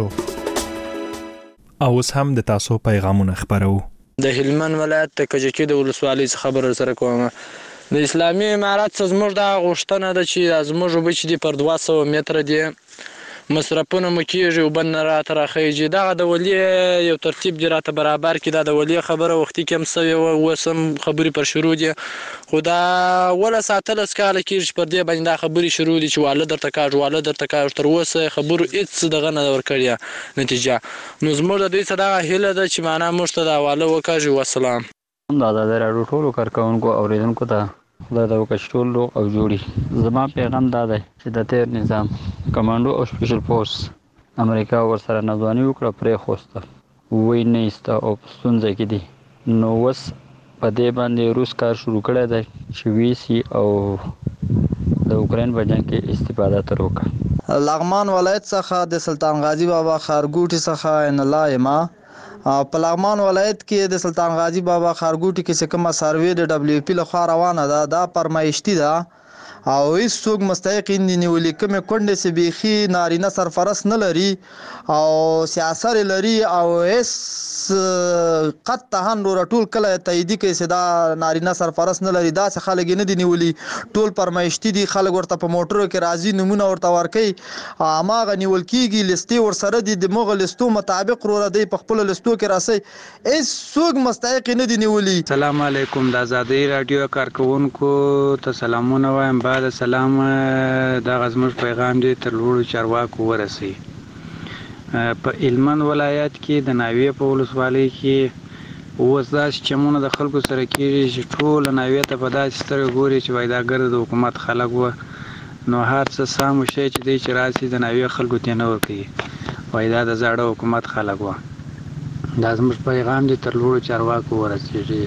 اوس هم د تاسو پیغامونه خبرو. د هلمند ولایت د کجکی د ولسوالۍ خبر سره کوم. د اسلامي امارات زموږ د غوښتنه ده چې زموږ وبچ دي پر دوه سوه متره دي مصرفونه مکیږي او بن را ترخیږي. دا د ولی یو ترتیب دی راته برابر کی. دا د ولی خبره وختي کم سوي او سم خبري پر شروع دي. خدا ولا ساتل اسکاله کیږي پر دې باندې دا خبري شروع دي چې والد درته کاج والد درته کاج تر اوسه خبرو هیڅ دغه نه ورکړیا نتیجه. نو زموږ د دې صدا هله ده چې معنا مشته دا والد وکاږي. والسلام. دا د راډیو ټولو کارکونکو اوریدونکو ته خدای دا وکړي لوغ او جوړي. زما پیغام دا دی چې د تیر نظام کمانډو او سپیشل فورس امریکا ورسره نظواني وکړه پرې خوسته وای نه است او ستونزه کې دي. نو وس په دې باندې روس کار شروع کړی دی چې ویسي او د اوکرين په جنگ کې استفاده تر وکړه. لغمان ولایت څخه د سلطان غازی بابا خارګوټي څخه ان الله ما په لغمان ولایت کې د سلطان غازی بابا خارګوټي کې کومه سروې د دبليو پی له خوا روانه ده. دا پرمایشتي ده او هیڅ څوک مستحق نه نیولې. کومه کونډه سي بيخي نارینه سرفرست نه لري او سیاست لري او هیڅ قط هن ټول کله تایید کوي چې دا نارینه سرفرست نه لري. دا څه خلک نه دي نیولې. ټول پرمایشتي دي. خلک ورته په موټرو کې راځي نمونه ورته ورکي اماغه نیول کیږي. لستي ور سره دي د مغل لستو مطابق ور دی په خپل لستو کې راسي. هیڅ څوک مستحق نه دي نیولې. السلام علیکم. د آزادۍ رادیو کارکونکو ته سلامونه وایم. بعد سلام دا غزمر پیغام دی تر لوړو چارواکو ورسي. په هلمند ولایت کې د ناوې په ولسوالۍ کې اوس داسې چمونه د خلکو سره کېږي چې ټوله ناوې ته په داسې سترګو ګوري چې وایي دا ګرد د حکومت خلک وه نو هر څه سم شی چې دی چې راسي د ناوې خلکو ته نه ورکوي وایي دا د زاړه حکومت خلک وه دا زموږ پیغام دی تر لوړو چارواکو ورسېږي.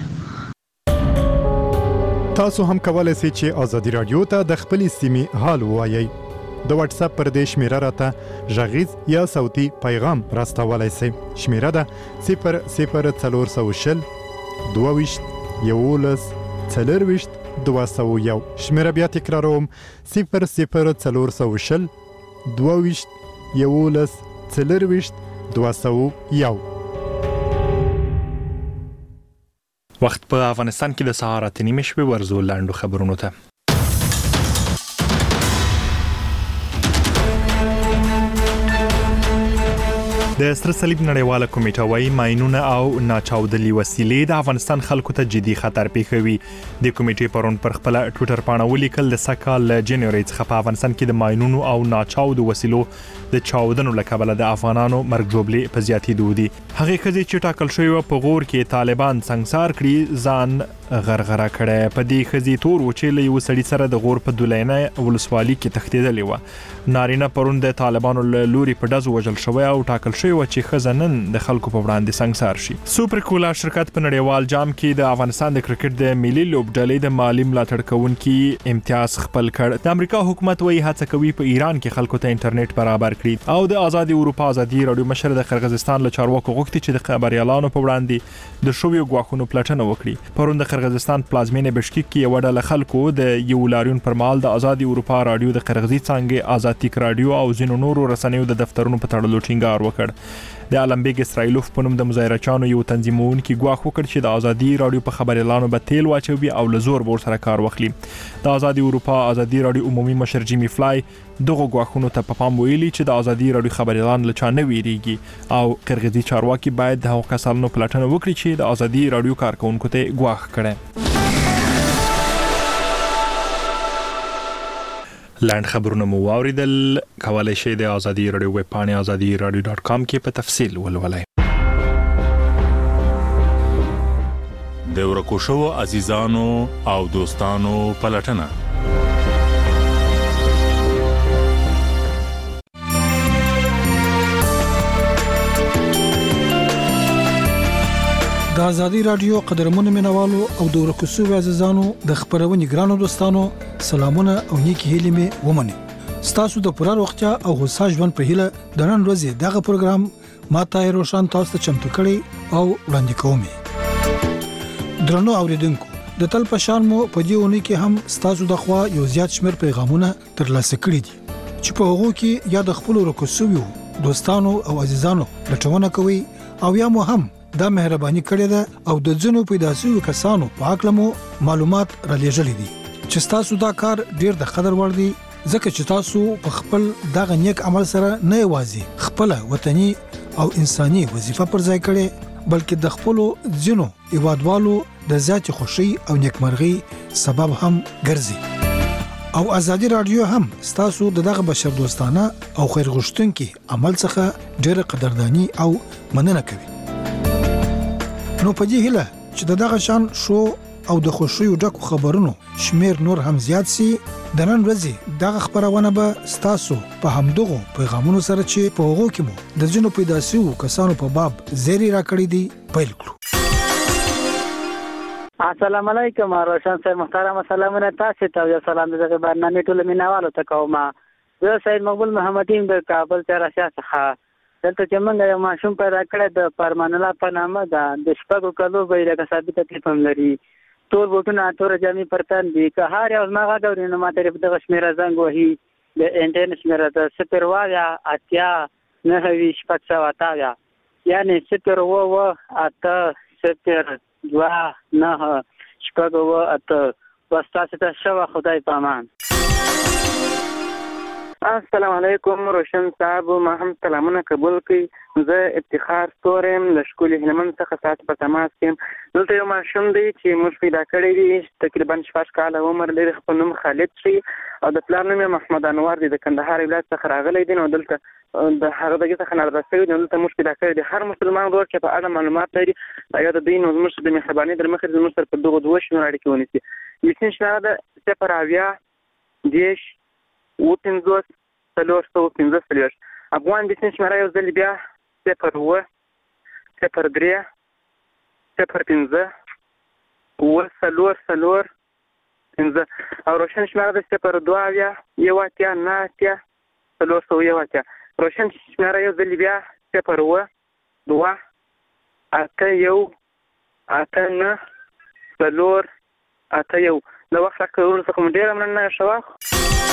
تاسو هم کولای شئ چې ازادي رادیو ته د خپلې سیمې حال ووایئ. د واتس اپ پر دې شمیره راته غږیز یا صوتي پیغام راستولای شئ. شمیره ده صفر صفر څلور سوه شل دوه ویشت یولس څلور ویشت دوه سوه یو. شمیره بیا تکراروم صفر صفر څلور سوه شل دوه ویشت یولس څلور ویشت دوه سوه یو. وخت په افغانستان کې د سهار اته نیمې شپې ورزو لاندو خبرونو ته. د سره صلیب نړیواله کمیټه وايي ماینونه او ناچاودلي وسیلې د افغانستان خلکو ته جدي خطر پیښوي. د کمیټې پرون پر خپل ټوئیټر باندې ولیکل د سکهال جنوري څخه په افغانستان کې د ماینونو او ناچاودو وسیلو د چاودنو له کبله د افغانانو مرګ جوړې په زیاتېدو دي. هغه خزي چې ټاکل شوی و په غور کې طالبان څنګهار کړی ځان غرغره کړي. په دې خزي تور و چې له یو سړي سره د غور په دولینه ولسوالۍ کې تښتېدلې و. نارینه پرون د طالبانو له لوري په ډزو وژل شوی او ټاکل شوی و چې خزنن د خلکو په وړاندې څنګهار شي. سوپر کولا شرکت په نړیوال جام کې د افغانستان د کرکټ د ملي لوبډلې د مالی ملاتړ کوونکي امتیاز خپل کړ. د امریکا حکومت وايي هڅه کوي په ایران کې خلکو ته انټرنیټ برابر کړي او د آزادي اروپا آزادي رادیو مشر د قرغیزستان له چارواکو غوښتي چې د خبريالانو په وړاندې د شویو غواخونو پلټنه وکړي. پرون د قرغیزستان پلازمینه بشکیک کې یو ډله خلکو د یو لاریون پر مال د آزادي اروپا رادیو د قرغیزي څنګه آزادي رادیو او زینو نورو رسنیو د دفترونو په تړلو ټینګار وکړ. د المبیګ اسرائیلوف په نوم د مظاهرچانو یو تنظیمون کې غواخ وکړ چې د آزادي رادیو په خبريالانو به تیل واچوي او لزور ور سره کار وکړي. د آزادي اروپا آزادي رادیو عمومي مشر جیمی فلای دغه غواخونو ته په پام ویلي چې د آزادي رادیو خبريالان له چا نه ویریږي او قرغیزي چارواکي باید د هغو کسانو پلټنه وکړي چې د آزادي رادیو کارکونکو ته غواخ کړي. لاند خبرونه مو واوریدل. کولای شئ د آزادي رادیو ویب پاڼې آزادي رادیو ډاټ کام کې په تفصیل ولولئ. د ورکو شوو عزیزانو او دوستانو پلټنه. د آزادي رادیو قدرمنو مینوالو او د ورکو شوو عزیزانو د خبرونې ګرانو دوستانو سلامونه او نیکی هیلې مې ومني. ستاسو د پوره روغتیا او هوسا ژوند په هیله د نن ورځې دغه پروګرام ما ته روشن تاسو ته چمتو کړی او وړاندې کوم. درنو اوریدونکو د تل پشان مو په دې ونی کې هم ستاسو د خوا یو زیات شمیر پیغامونه ترلاسه کړي دي چې په هغه کې یا د خپل ورکو شوو دوستانو او عزیزانو لټونه کوي او یا مو هم دا مهرباني کړې ده او د ځنو پیدا شوی کسانو په اړه مو معلومات را لېږلې دي چې تاسو دا کار ډیر د قدر وړ دی ځکه چې تاسو په خپل دغه نیک عمل سره نه یوازې خپل وطني او انساني وظیفه پر ځای کړې بلکې د خپل ځنو ایوادوالو د ذات خوشي او نیکمرغي سبب هم ګرځي. او آزادي رادیو هم تاسو دغه بشر دوستانه او خیر غوښتونکي عمل څخه ډیره قدردانی او مننه کوي. نو په دې هیله چې دغه شان شو او د خوشیو ډکو خبرونو شمیر نور هم زیات سي د نن ورځې دغه خبرونه به تاسو په همدغه پیغامونو سره چې په هغه کې مو د جنو پیدا شو کسانو په باب زیری راکړی دی پیل کړو. السلام علیکم روشن صاحب محترم سلامونه تاسو ته یو سلام دغه برنامه ټول مینوالو ته کوم. زه سید مقبول محمدین د کابل تراشا څخه دلته چې موږ یو ماشوم پیدا کړی د فرمان الله په نامه ده د شپږو کلو به لکه ثابت تکلیف هم لري ټول بوټونه تور جامې پرتان دي که هر یو ما غاګوري نو ماته دغه شمیره زنګ وهي د انټرنیټ شمیره ده صفر وایا اتیا نهه ویشت شپږ سوه اتاویا یعنې صفر اووه اته صفر دوه نهه شپږ اووه اته بس تاسو ته ښه خدای په امان. السلام علیکم روشن صاحب ما هم سلامونه قبول کړئ. زه افتخار ستورم له ښکلي هلمند څخه تاسو په تماس کې یم. دلته یو ماشوم دی چې موږ پیدا کړی دی تقریبا شپږ کاله عمر لري. خپل نوم خالد شي او د پلار نوم یې محمد انور دی د کندهار ولایت څخه راغلی دی. نو دلته د هغه دغه څخه ناراضه شوی نو ته موږ پیدا کړی د هر مسلمان ورور چې په اړه معلومات لري دا د دین او موږ د مهرباني در مخې د موږ سره په دغه دوه شنو اړیکې ونیسي یسین شماره د صفر اویا دیش و پنځوس څلور سوه پنځه څلوېښت افغان د یسین شماره یو ځل بیا صفر اووه صفر درې صفر پنځه اووه څلور څلور پنځه او روشن شماره د صفر دوه اویا یو اتیا نه اتیا څلور سوه یو اتیا روشن شماره یو ځل بیا صفر اووه دوه اته یو اته نه څلور اته یو د وخت راکړلو څخه مو ډېره مننه شوه.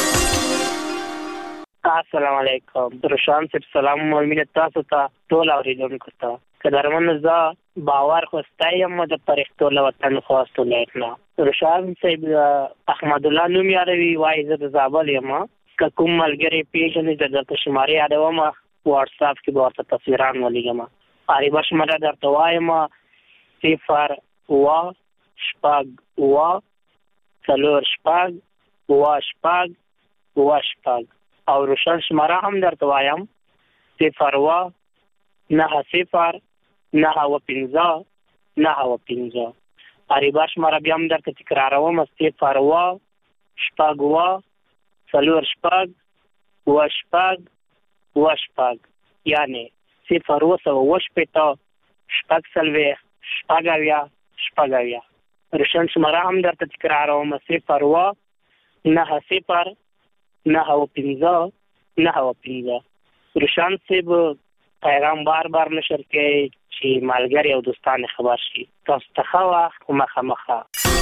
السلام علیکم. روشن صاحب سلام مؤمنه تاسو ته ټول اوریدونکو ته قدرمن زه باور خو ستایم د پرښتو له وطن خواستو لیکنا روشن صاحب احمد الله نوم یاروي وایي زه د زابل یم که کوم ملګری پیژنې د درته شمارې یادوم واټس اپ کې به ورته تصویران ولیږم عربه شماره درته وایم صفر اووه شپږ اووه څلور شپږ اووه شپږ اووه شپږ او روشن شماره هم درته وایم صفر اووه نهه صفر نهه اووه پنځه نهه اووه پنځه عربه شماره بیا هم درته تکراروم صفر اووه شپږ اووه څلور شپږ اووه شپږ اووه شپږ یعنې صفر اووه سوه اووه شپېته شپږ څلوېښت شپږ اویا شپږ اویا روشن شماره هم درته تکراروم صفر اووه نهه صفر نهه اووه پنځه نهه اووه پنځه روشن صاحب پیغام بار بار نشر کوي چې ملګري او دوستان خبر شي. تاسو ته ښه وخت مخه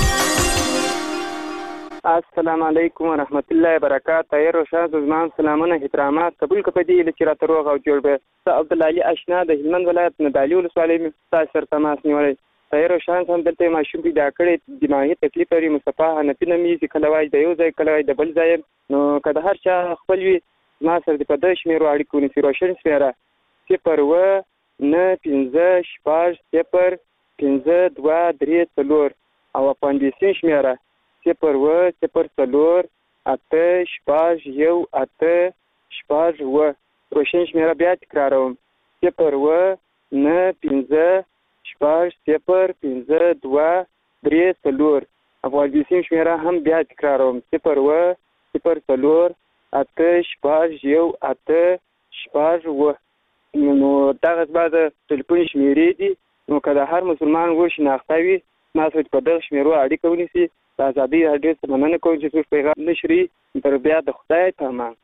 السلام علیکم ورحمت الله وبرکاته. ای روشن زمان سلامونه احترامات قبول کپدی چې را تروغ او جوړ به ته عبد الله اشنا د هلمند ولایت ندالی ولسوالۍ تاسو سره تماس نیولې ای روشن هم دلته ماشوم پیدا کړی دماغي تکلیف لري مصطفی حنفي نومي چې کله وای د یو ځای کله وای د بل ځای نو کله هر چا خپل وي ما سره د په دې شمیرو اړیکو نسی روشن سره صفر اووه نه پنځه شپږ صفر پنځه دوه درې څلور او اپاندیسین شمیره صفر اووه صفر څلور اته شپږ یو اته شپږ اووه روشن شمیره بیا تکراروم صفر اووه نه پنځه شپږ صفر پنځه دوه درې څلور اپاندیسین شمیره هم بیا تکراروم صفر اووه صفر څلور اته شپږ یو اته شپږ اووه نو دغه زما د ټلیفون شمیرې دي نو که د هر مسلمان ور شناخته وي ما سره په دغه شمیرو اړیکه ونیسي د ازادۍ راډیو څخه مننه کوم چې زموږ پیغام نشري تر بیا د خدای په امان.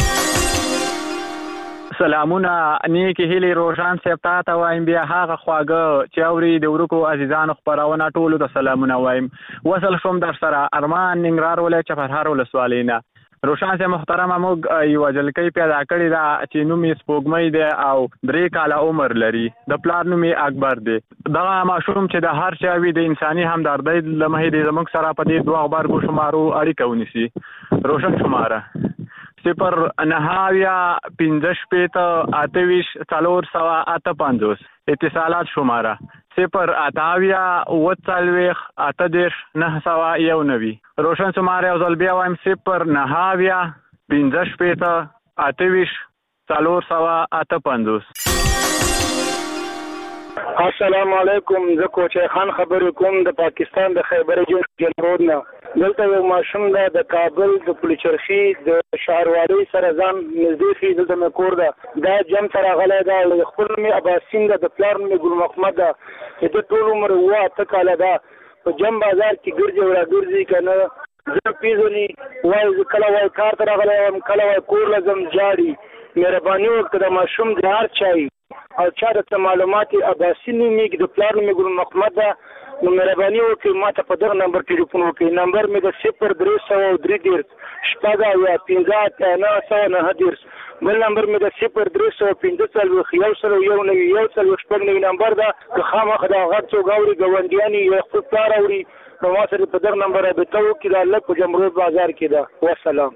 سلامونه نیکی هیلې روشن صاحب ته ته وایم بیا هغه خواږه چې اوري د ورکو عزیزانو خپرونه ټولو ته سلامونه وایم. وصل شوم در سره ارمان ننګرهار ولایت چپرهار ولسوالۍ نه. روشن صاحب محترمه موږ یو جلکۍ پیدا کړې ده چې نوم یې سپوږمۍ دی او درې کاله عمر لري د پلار نوم یې اکبر دی. دغه ماشوم چې د هر چا وي د انساني همدردۍ له مخې دی زموږ سره په دې دوه غبرګو شمارو اړیکه ونیسي. روشن شماره صفر نهه اویا پنځه شپېته اته ویشت څلور سوه اته پنځوس اتصالات شماره صفر اته اویا اووه څلوېښت اته دېرش نهه سوه یو نوي. روشن شماره یو ځل بیا وایم صفر نهه اویا پنځه شپېته اته ویشت څلور سوه اته پنځوس. السلام علیکم. زه کوچی خان خبرې کوم د پاکستان د خیبر جنوب نه. دلته یو ماشوم ده د کابل د پلچرخي د شهروارۍ سره ځان نږدې خي دلته مې کور ده دا جم ته راغلی ده خپل مې اباسین ده د پلار مې ګل محمد ده چې د ټول عمر اووه اته کاله ده په جم بازار کې ګرځي او راګرځي که نه زه پیژني وایي زه کله وایي کار ته راغلی یم کله وایي کور له ځم جاړي مهرباني وکړه د ماشوم د هر چا او چا درته معلومات اباسي نومېږي د پلار مې ګل محمد ده نو مهرباني وکړئ ما ته په دغه نمبر ټلیفون وکړئ. نمبر مې د صفر درې سوه او درې دېرش شپږ اویا پنځه اتیا نهه سوه نهه دېرش بل نمبر مې د صفر درې سوه پنځه څلوېښت یو سل یو نوي یو څلوېښت شپږ نوي نمبر ده که خامخا دغه غږ څوک اوري ګاونډیان یې یا خپل پلار اوري نو ما سره په دغه نمبر رابطه وکړي دا لږ په جمهوریت بازار کې ده. والسلام.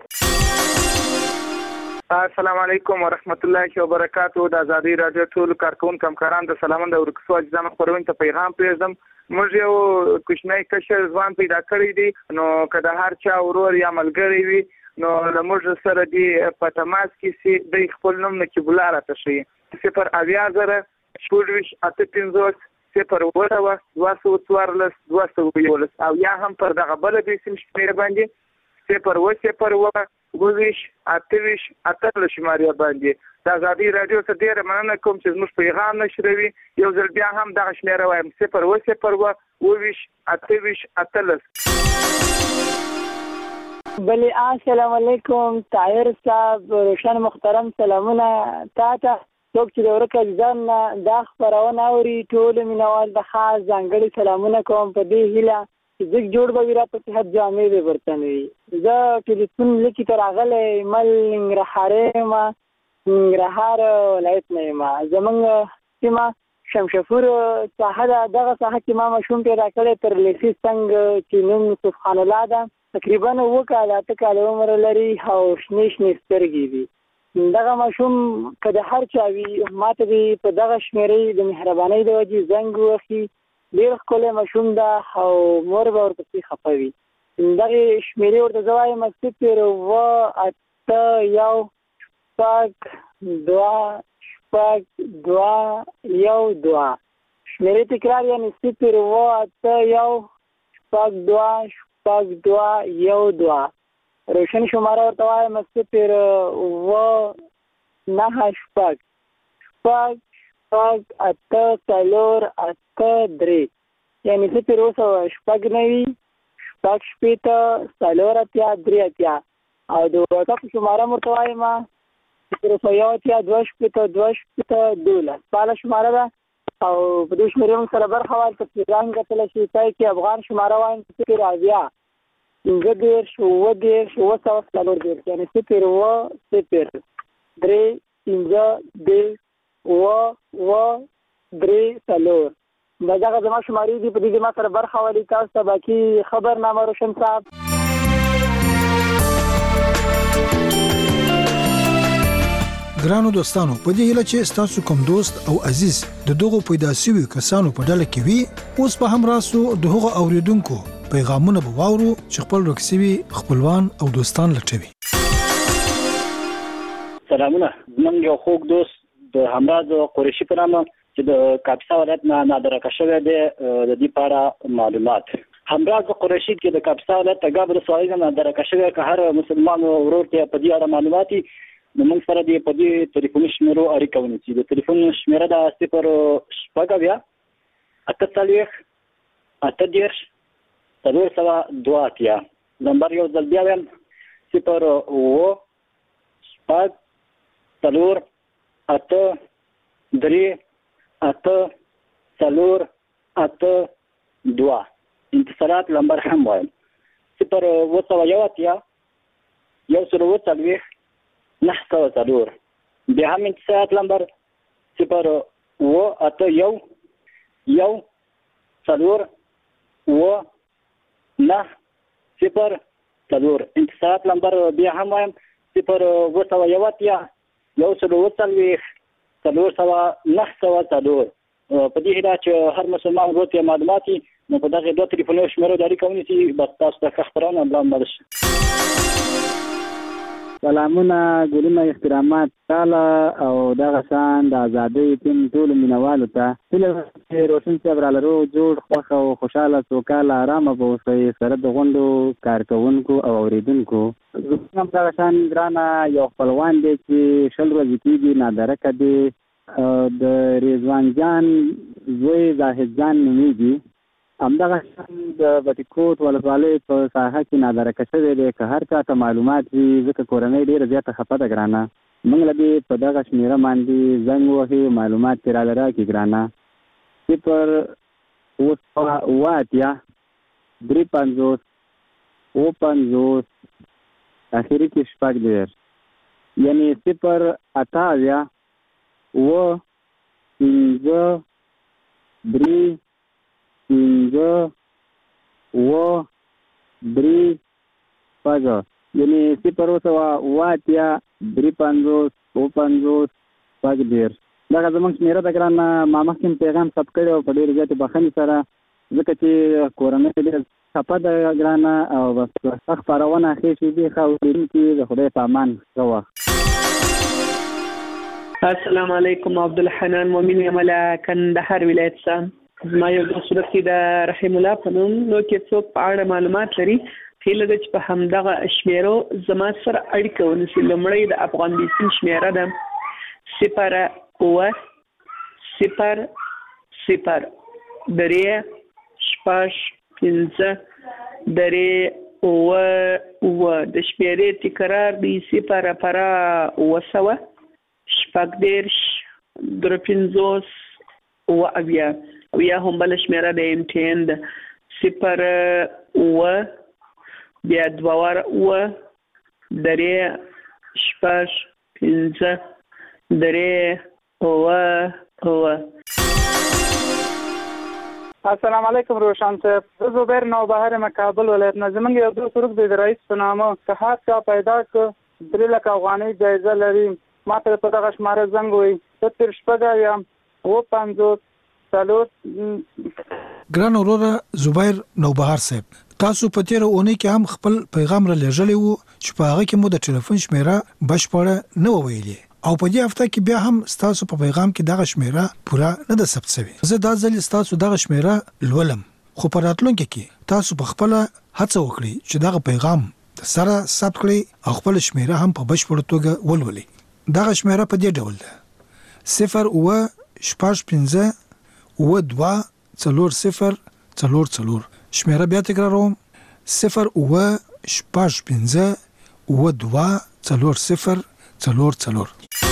السلام علیکم ورحمت الله وبرکاتہ. د ازادۍ راډیو ټول کارکونکو همکاران د سلامون د ورکسو اجزام خبرونه ته پیغام پرېږدم. موږ یو کوچنی کشر ځوان پیدا کړی دی نو که د هر چا ورور یا ملګری وي نو لموږ سره دی په تماس کې سي د خپل نوم نقیب الله راته شي صفر اویا زره شپږ اته پنځوس صفر وټه دوه سوه څوارلس دوه سوه یولس او یا هم پر دغه بل د سیم شمیره باندې صفر و صفر و ویش اتویش اتل شمارې باندې د ازادي رادیو څخه ډیره مننه کوم چې زموږ پیغام نشروي یو ځل بیا هم دغه شمیره وایم صفر و صفر و ویش اتویش اتلس. بلی السلام علیکم طاهر صاحب روشن محترم سلامونه تا ته څوک چې د ورکه ځان دا خبرونه اوري ټول مینوال د خاص ځانګړي سلامونه کوم په دې هیله چې زګ جوړ به را په صحت جامې به برتنوي زه ټلیفون لیکي تر اغله مل ننګرهار ما ننګرهار ولایت نه ما زمونږ سیمه شمشفور ساحه دغه ساحه کې ما مشوم پیدا کړی تر لیسی څنګه چې نوم یوسف خان الله ده تقریبا اووه کاله اته کاله عمر لري او شنې شنې سترګې دي دغه ماشوم که د هر چا وي ماته به په دغه شمېرې د مهربانۍ د وجې زنګ ووهي ډېر ښکلی ماشوم ده او مور به ورپسې خفه وي دغې شمېرې ورته زه وایم صفر اووه اته یو شپږ دوه شپږ دوه یو دوه شمېرې تکرار یعنې صفر اووه اته یو شپږ دوه شپږ دوه یو دوه روشن شماره ورته وایم صفر اووه نهه شپږ شپږ شپږ اته څلور اته درې یعنې صفر اوه سوه شپږ نوي شپږ شپېته څلور اتیا درې اتیا او د واټساپ شماره ورته وایم صفر اوه سوه یو اتیا دوه شپېته دوه شپېته دولس فعاله شماره ده او په دې شمېرې موږ سره برخه واخلئ په تلګرام کتلی شي ځای کې افغان شماره وایم صفر اویا پنځه دېرش اووه دېرش اووه سوه څلور دېرش یعنې صفر اووه صفر درې پنځه دېرش اووه اووه درې څلور دا دغه زما شمارې دي په دې کې ما سره برخه واخلئ تاسو ته باقي خبرنامه روشن صاحب. ګرانو دوستانو په دې هیله چې تاسو کوم دوست او عزیز د دغو پیدا شوي کسانو په ډله کې وي اوس په هم راسو د هغو اوریدونکو پیغامونه به واورو چې خپل ورکسوي خپلوان او دوستان لټوي. سلامونه زموږ یو خوږ دوست د همراز قریشي په نامه چې د کاپیسا ولایت نه نادرکه شوی دی د دې لپاره معلومات. همراز قریشي چې د کاپیسا ولایت تګاب ولسوالۍ نه نادرکه شوی که هر مسلمان ورور ته په دې اړه معلومات نو موږ سره د په دې ټلیفوني شمیرو اړیکه ونیسي. د ټلیفون شمیره ده صفر شپږ اویا اته څلوېښت اته دېرش څلور سوه دوه اتیا نمبر یو ځل بیا وایم صفر اووه شپږ څلور اته درې اته څلور اته دوه انتصارات نمبر هم وایم صفر اووه سوه یو اتیا یو سل اووه څلوېښت نه سوه څلور بیا هم انتصارات نمبر صفر اووه اته یو یو څلور اووه نه صفر څلور انتصارات نمبر بیا هم وایم صفر اووه سوه یو اتیا یو سل اووه څلوېښت څلور سوه نه سوه څلور په دې هیله چې هر مسلمان ورور ته معلومات وي نو په دغې دوه ټلیفوني شمیرو د اړیکه ونیسي بس تاسو ته ښه خپرونه الله مبارک شي. سلامونه ګلونه احترامات تعالی او دغه شان د ازادۍ ټیم ټولو مینوالو ته هیله چې روشن صاحب را لرو جوړ خوښه او خوشحاله سوکاله ارامه به اوسئ سره د غونډو کارکوونکو او اورېدونکو. زموږ هم دغه شان ګرانه یو خپلوان دی چې شل ورځې کېږي نادرکه دی د رضوان جان زوی زاهد جان نومیږي همدغه شان د بټي ولسوالۍ په ساحه کې نادرکه شوی دی که هر چا ته معلومات وي ځکه کورنۍ ډېره زیاته خفه ده ګرانه موږ له دې په دغه شمېره باندې زنګ وهي معلومات ترې راله راکړي ګرانه صفر اووه سوه اووه اتیا درې پنځوس اووه پنځوس اخري کې شپږ دېرش یعنې صفر اته اویا اووه پنځه درې پنځه اووه درې شپږ یعنې صفر اووه سوه اووه اتیا درې پنځوس اووه پنځوس شپږ دېرش دغه زموږ شمېره ده ګرانه ما مخکې پیغام ثبت کړی او په ډېرې زیاتې بښنې سره ځکه چې کورنۍ ډېره خپه ده ګرانه او بس خبرونه اخیستې دي خو دې د خدای په امان غوا. السلام علیکم عبدالحنان مومن یملا کندهار ولایت سم. زما یو د صورت کې د رحیم الله په نوم نو کې څوک په اړه معلومات لري هیله ده چې په همدغه شمیرو زما سره اړیکه ونیسي. لومړی د افغان بیسیم شمیره ده صفر اوه صفر صفر درې شپږ پنځه درې اوه اوه. د شمیرې تکرار دی صفر پرا اوه سوه شپږ دېرش درې پنځوس اوه اویا. اویا هم بله شمیره د امتحان ده صفر اوه بیا دوه واره اوه درې شپږ پنځه درې اوه اوه. السلام علیکم روشن صاحب. زه زبیر نوبهر مکابل ولایت نه. زمونږ یو دوست ورک دی د رئیس په نامه که هر چا پیدا کړ درې لکه افغانۍ جایزه لري. ما ته په دغه شماره زنګ وایي زه تر شپږ یم اوه پنځوس څلور. ګران وروره زبیر نوبهر صاحب تاسو په تیر اونۍ کې هم خپل پیغام را لېږلی وو چې په هغه کې مو د ټلیفون شمیره بشپړه نه وویلې او په دې هفته کې بیا هم تاسو په پیغام کې دغه شمیره پوره نه ده ثبت شوی. زه دا ځل تاسو دغه شمیره لولم خو په راتلونکي کې تاسو په خپل هڅه وکړئ چې دغه پیغام سره ثبت کړئ او خپل شمیره هم په بشپړه توګه ولولئ. دغه شمیره په دې ډول ده صفر اوه شپږ پنځه اوه دوه څلور صفر څلور څلور. شمیره بیا تکراروم صفر اوه شپږ پنځه اوه دوه څلور صفر څلور څلور.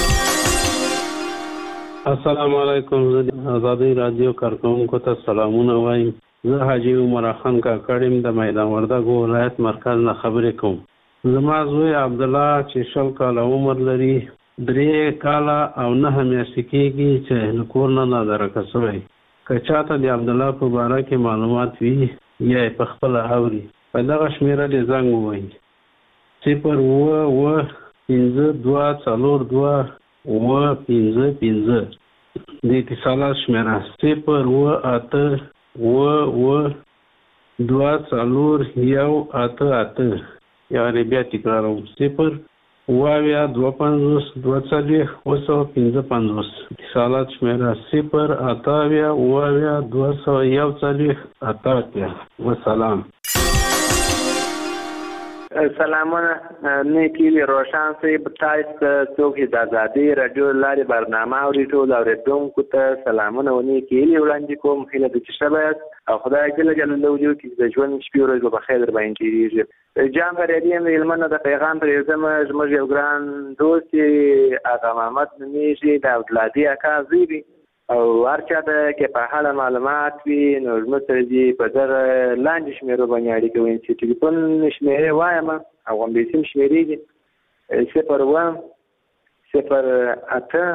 السلام علیکم. زه آزادی رادیو کارکونکو ته سلامونه وایم. زه حاجی عمر خان کاکړم د میدان وردګو ولایت مرکز نه خبرې کوم. زما زوی عبدالله چې شل کاله عمر لري درې کاله او نهه میاشتې کېږي چې له کور نه نادرکه شوی. که چاته د عبدالله په باره کې معلومات وي یا یې په خپله اوري په دغه شمیره دې زنګ ووایي صفر اوه اوه پنځه دوه څلور دوه اوه پنځه پنځه. د اتصالات شمیره صفر اوه اته اوه اوه دوه څلور یو اته اته. یعنې بیا تکراروم صفر اوه اویا دوه پنځوس دوه څلوېښت اوه سوه پنځه پنځوس. اتصالات شمیره صفر اته اویا اوه اویا دوه سوه یو څلوېښت اته اتیا. وسلام. سلامونه. نیکی وی روشن صاحب تاسو څوک د آزادي رادیو لارې برنامه اوري ټول اوریدونکو ته سلامونه و نیکی وی وړاندې کوم. هیله ده چې ښه یاست او خدای جل جلاله وجو کې د ژوند شپې ورځې په خیر در باندې تېرېږي. جان فریدي یم هلمند د پیغام پرېږدم. زموږ یو ګران دوست آغا محمد نومیږي د عبدالهادي اکا زوی دی او هر چا ته کې په اړه معلومات وي نو زموږ سره دې په دغه لاندې شمېرو باندې اړیکه ونیسي. ټلیفون شمېرې وایم افغان بیسیم شمېرې دي صفر اوه صفر اته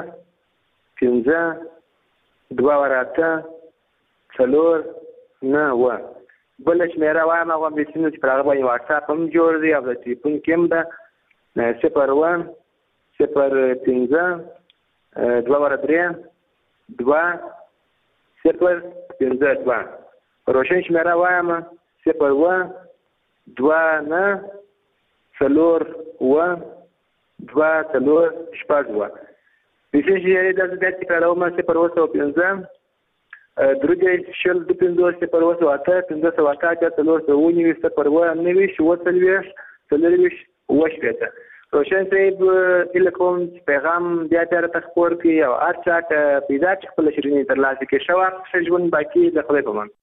پنځه دوه واره اته څلور نه اوه. بله شمېره وایم افغان بیسیم چې پر هغه باندې واټساپ هم جوړ دی او د ټلیفون کې هم ده صفر اوه صفر پنځه دوه واره درې دوه صفر پنځه دوه. روشن شمیره وایم صفر اوه دوه نه څلور اوه دوه څلور شپږ اوه. بیسیم شمېرې داسې بیا تکراروم صفر اوه سوه پنځه درې دېرش شل دوه پنځوس صفر اوه سوه اته پنځه سوه اته اتیا څلور سوه اووه نوي صفر اوه نوي اووه څلوېښت څلورویشت اووه شپېته. روشن صاحب هیله کوم چې پیغام بیا بیا راته خپور کړي او هر چا ته پیدا چې خپله شیریني ترلاسه کړي. ښه وخت ښه ژوند باقي د خدای په امان.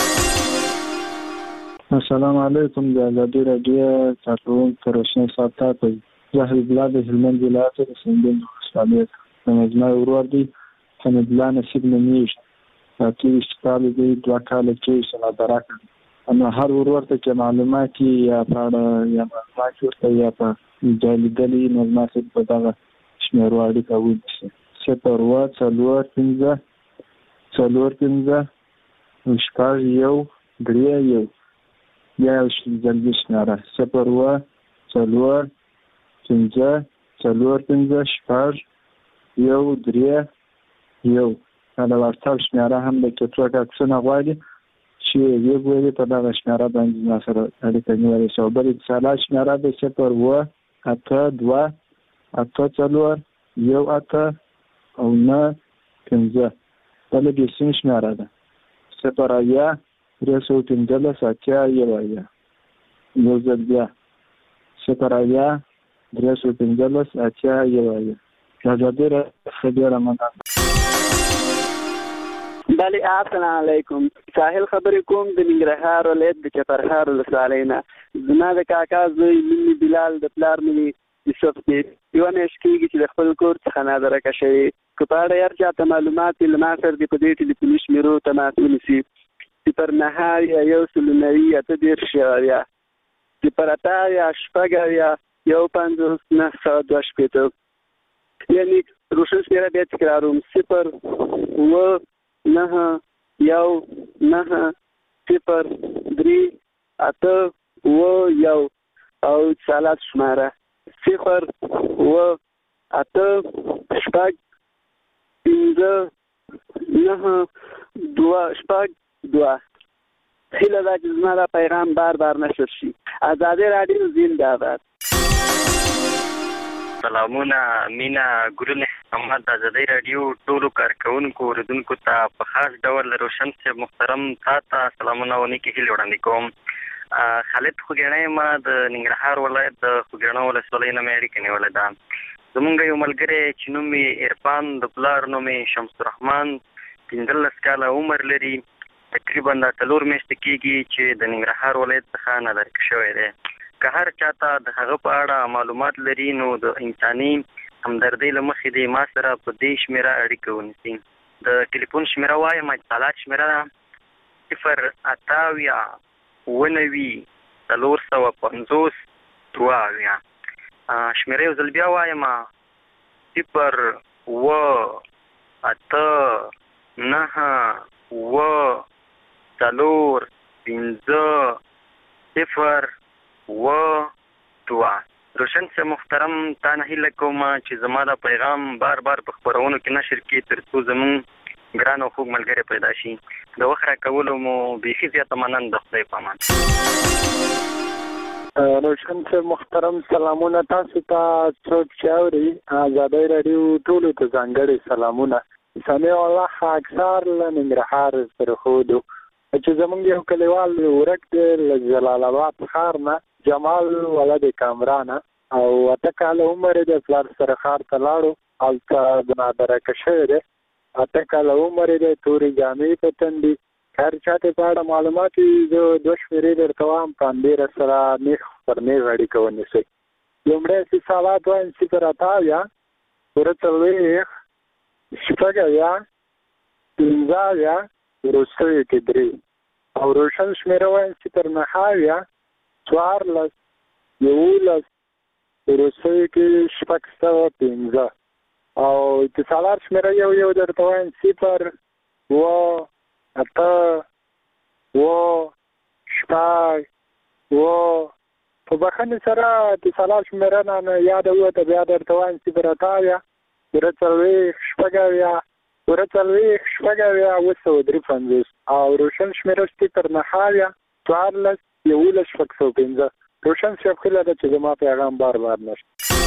السلام علیکم. د آزادي راډیو کارکونکو روشن صاحب ته په زه حبیب الله د هلمند ولایت د سنګین ولسوالۍ زما ورور دی حمید الله نصیب نومیږي اته ویشت کاله دی دوه کاله کېږي چې نادرکه دی. نو هر ورور ته چې معلومات یا په اړه یا معلومات ورته یا په دا لیدلي نو زما صاحب په دغه شمېرو اړیکه ونیسي صفر اوه څلور پنځه څلور پنځه شپږ یو درې یو. بیا یو ځلګي شمېره صفر اوه څلور پنځه څلور پنځه شپږ یو درې یو. دا د واټساپ شمېره هم ده که څوک عکسونه غواړي چې یو ویلي په دغه شمیره باندې ما سره اړیکه نیولې شو. بل اتصالات شمیره د صفر اوه اته دوه اته څلور یو اته او نه پنځه. بله د سیم شمیره ده صفر اویا درې سوه پنځلس اتیا یو اویا. یو ځل بیا صفر اویا درې سوه پنځلس اتیا یو اویا. دا ډېره ښه ډېره مننه. بله السلام علیکم. ساحل خبرې کوم د ننګرهار ولایت د چپرهار ولسوالۍ نه. زما د کاکا زوی مینې بلال د پلار مینې یوسف دی. یوه میاشت کېږي چې د خپل کور څخه نادرکه شوی. که په اړه هر چاته معلومات وي له ما سره دې په دې ټلیفوني شمېرو تماس ونیسي. صفر نهه اویا یو سل نوي اته دېرش یو اویا. صفر اته اویا شپږ اویا یو پنځوس نهه سوه دوه شپېته. یعنې روشن شمېره بیا تکراروم صفر اوه نهه یو نهه صفر درې اته اوه یو او اتصالات شماره صفر اوه اته شپږ پنځه نهه دوه شپږ دوه. هیله ده چې زما دا پیغام بار بار نشر شي. ازادي راډیو زنده‌باد. سلامونه مینا ګلونه محمد د ازادي راډیو ټولو کارکونکو اوریدونکو ته په خاص ډول روشن صاحب محترم تا ته سلامونه ونیکې هیلې وړاندې کوم. خالد خوږیاڼی ما د ننګرهار ولایت د خوږیاڼو ولسوالۍ نه مې اړیکه نیولې ده. زمونږ یو ملګری چې نوم یې عرفان د پلار نوم یې شمس الرحمن پنځلس کاله عمر لري. تقریبا دا څلور میاشتې کېږي چې د ننګرهار ولایت څخه نادرکه شوی دی. که هر چاته د هغه په اړه معلومات لري نو د انساني همدردۍ له مخې دې ما سره په دې شمېره اړیکه ونیسي. د ټلیفون شمېره وایم اتصالات شمېره ده صفر اته اویا اوه نوي څلور سوه پنځوس دوه اویا. شمېره یو ځل بیا وایم صفر اوه اته نهه اوه څلور پنځه صفر اوه دوه. روشن صاحب محترم تا نه هیله کوم چې زما دا پیغام بار بار په خپرونو کې نشر کړي تر څو زموږ ګران او خوږ ملګری پیدا شي. د وخت راکولو مو بیخي زیاته مننه. د خدای په امان. روشن صاحب محترم سلامونه تاسو ته. څوک چې اوري ازادي راډیو ټولو ته ځانګړي سلامونه. سمیع الله اکثر له ننګرهار پرښودو چې زمونږ یو کلیوال ورک دی له جلال آباد ښار نه جمال ولد کامرانه او اته کاله عمر دی. پلار سره ښار ته لاړو هلته د نادرکه شوی دی. اته کاله عمر دی. تورې جامې په تن دي. هر چاته په اړه معلومات وي زه دوه شمېرې درته وایم په همدې سره نیغ پر نیغ اړیکه ونیسئ. لومړی اتصالات وایم صفر اته اویا اووه څلوېښت شپږ اویا پنځه اویا وروستیو کې درې او روشن شمېره وایم صفر نهه اویا څوارلس یولس وروستیو کې شپږ سوه پنځه او اتصالات شمېره یو یو درته وایم صفر اوه اته اوه شپږ اوه. په بښنې سره اتصالات شمېره نه یاده ووته بیا درته وایم صفر اته اویا اووه څلوېښت شپږ اویا اووه څلوېښت شپږ اویا اوه سوه درې پنځوس او روشن شمېره صفر نهه اویا څوارلس یولس شپږ سوه پنځه. روشن صاحب هیله ده چې زما پیغام بار بار نشي.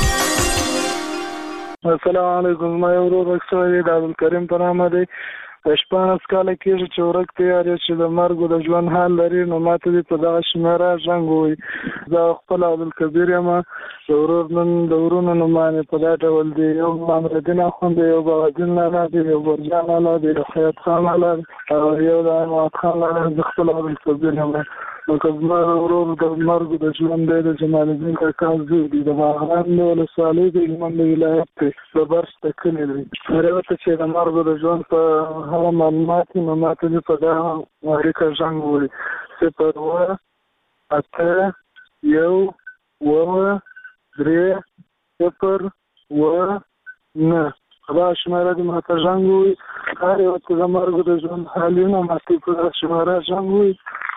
السلام علیکم. زما یو ورور ورک شوی دی د عبدالکریم په نامه دی. شپاړس کاله کېږي چې ورک تیار یې چې د مرګ د ژوند حال لري نو ما ته دې په دغه شمېره زنګ ووایي. زه خپل عبدالکبیر یم. د ورور نوم د ورونو نومانې په دا ډول دي. یو مامردین اخوند دی، یو بغدین لالا دی، یو برجان لالا دی، یو خیاط خان لالا دی او یو د احمد خان لالا دی. زه خپل عبدالکبیر یم. لکه زما ورور د مرګ د ژوند دی د جمال الدین کاکا زوی دی. د باغران د ولسوالۍ د هلمند ولایت دی. د برس د کلي دی. هغې ورته چې د مرګ د ژوند په هغه معلومات وي نو ما ته دې په دغه اړیکه زنګ ووایي. صفر اووه اته یو اووه درې صفر اووه نه. دا شمېره دې ما ته زنګ ووایي. هر یو چې د مرګ د ژوند حال وي نو ما ته په دغه شمېره زنګ ووایي.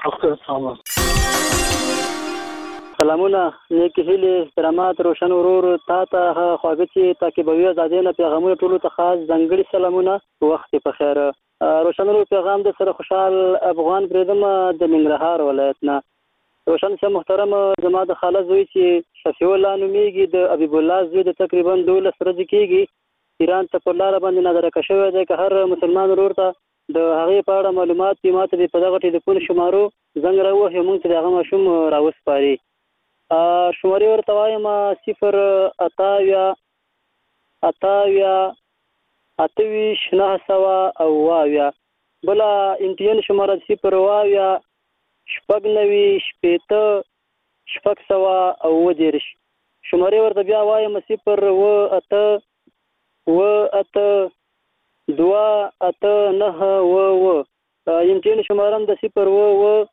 سلامونه نیکې هیلې احترامات روشن ورور تا ته هغه خواږه چې تعقیبوي ازادۍ نه پیغامونه ټولو ته خاص ځانګړي سلامونه. وخت په خیر. روشنورو پیغام د سره خوشحال افغان بریدم د ننګرهار ولایت نه. روشن صاحب محترم، زما د خاله زوی چې شفیع الله نومیږي د حبیب الله زوی د تقریبا دولس ورځې کېږي ایران ته پر لاره باندې نادرکه شوی دی. که هر مسلمان ورور ته د هغې په اړه معلومات وي ما ته دې په دغه ټلیفون شمارو زنګ راووهي موږ ته د هغه ماشوم راوسپاري. شمارې ورته وایم صفر اته اویا اته اویا اته ویشت نهه سوه او اوه اویا. بله انټین شماره صفر اوه اویا شپږ نوي شپېته شپږ سوه او اووه دېرش. شمارې ورته بیا وایم صفر اوه اته اوه اته دوه اته نهه اوه اوه. انټین شماره هم د صفر اوه اوه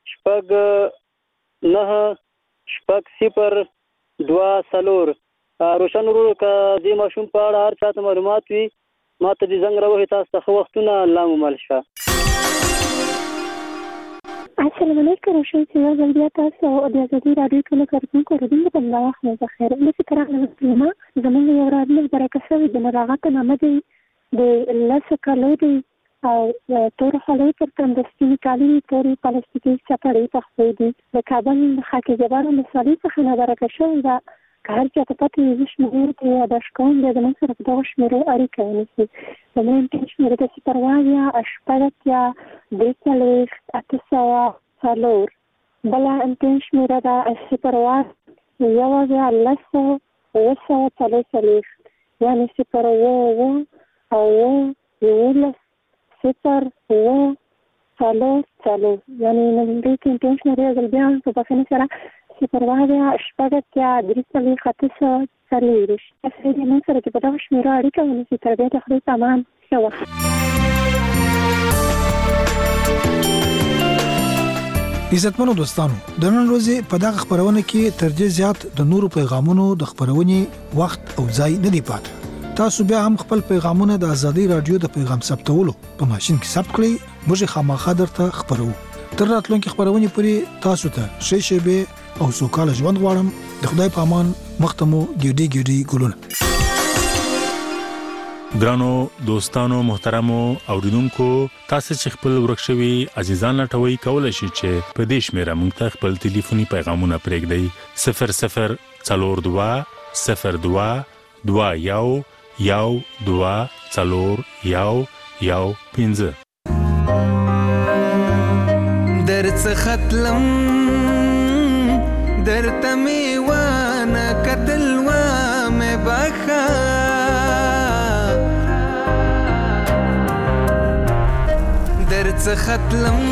شپږ نهه شپږ صفر دوه څلور. روشن ورور که دې ماشوم په اړه هر چاته معلومات وي ما ته دې زنګ راوهي. تاسو ته ښه وختونه، الله مو مل شه. السلام علیکم. روشن صاحب زه بیا تاسو او د ازادي راډیو ټولو کارکونکو اورېدونکو ته همدا وخت مو بخیر. داسې که راغله مسلمه زموږ یو راډیو برکه شوی د مراغته نامه دی د لسو کالو دی او تور خولۍ پر تندر سپینې کالي پورې پلاستیکي چپړې پخې دي. د کابل خاک جبار ولسوالۍ څخه نابرکه شوې ده. که هر چاته پته وي زه شمېرې ته یاداښت کوم بیا زموږ سره په دغو شمېرو اړیکه ونیسي. زموږ امتحان شمېره د صفر اوه اویا شپږ اتیا درې څلوېښت اته سوه څلور. بله امتحان شمېره ده صفر اوه یو اویا لس سوه اوه سوه څلور څلوېښت یعنې صفر اوه اوه اوه یولس صفر اوه څلور څلور. یعنې نوموړی کې امتحان شمېرې یو ځل بیا هم په بښنې سره صفر اوه اویا شپږ اتیا درې څلوېښت اته سوه څلوېښت. تاسو دې موږ سره چې په دغو شمېرو اړیکه ونیسئ. تر بیا د خدای په امان، ښه وخت. عزتمنو دوستانو، د نن ورځې په دغه خپرونه کې تر دې زیات د نورو پیغامونو د خپرونې وخت او ځای نه دی پاتې. تاسو بیا هم خپل پیغامونه د ازادي رادیو د پیغام ثبتولو په ماشين کې ثبت کړئ. موږ خامخا درته خبرو. تر راتلونکي خبرونه پورې تاسو ته ښه شېبې او سوکاله ژوند غواړم. د خدای په امان، مختمو ګډي ګډي ګلونه. ګرانو دوستانو محترمو اوریدونکو، تاسو چې خپل ورکشوي عزیزان لټوي کولای شئ چې په دې شمیره موږ ته خپل ټلیفوني پیغامونه پرېږدئ. صفر صفر څلور دوه صفر دوه دوه یو یو دوه څلور یو یو پنځه. درڅخه تلم درته مې ونه کتل وامې بخه درڅخه تلم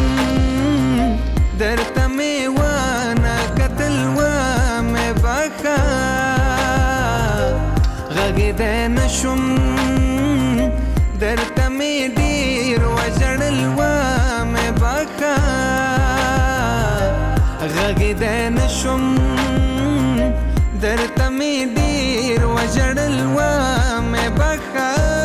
درته مې ونه کتل وامې بخه غږېدی نشم درته مې ډېر وژړل وامې بخه غږېدی نشم درته مې ډېر وژړل وامې بخه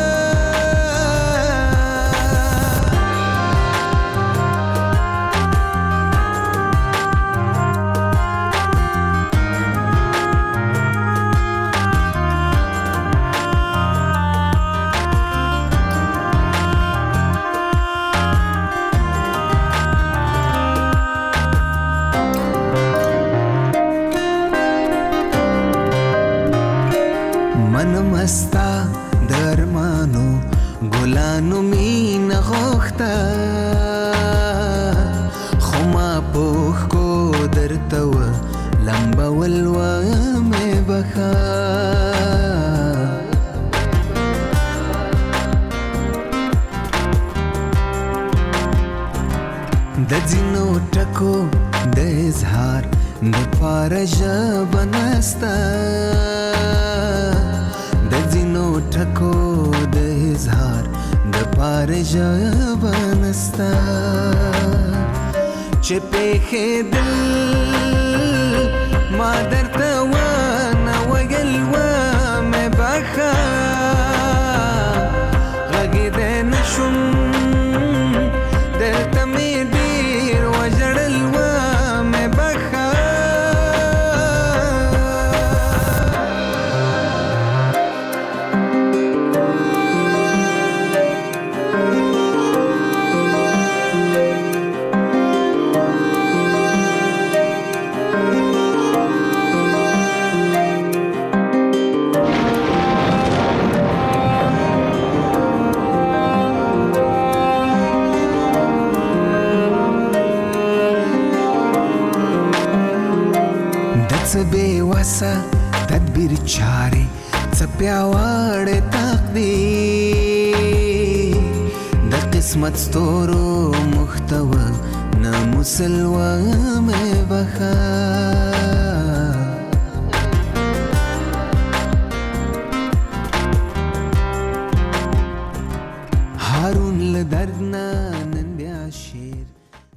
مستا درمانو ګلانو مینه غوښته خو ما پوښ کو درته و لمبول ومې بخه د ځینو ټکو د اظهار دپاره ژبه نسته ټکو د اظهار د پاره ژبه نسته چې پېښېدل ما درته ونه ویل ومې بخه غږېدی نشم درته مې ډېر وژړل ومې بخه بے وسه تدبیر چارې څه پیاوړی تقدیر د قسمت ستورو محتوه نه مسلوه مې بخا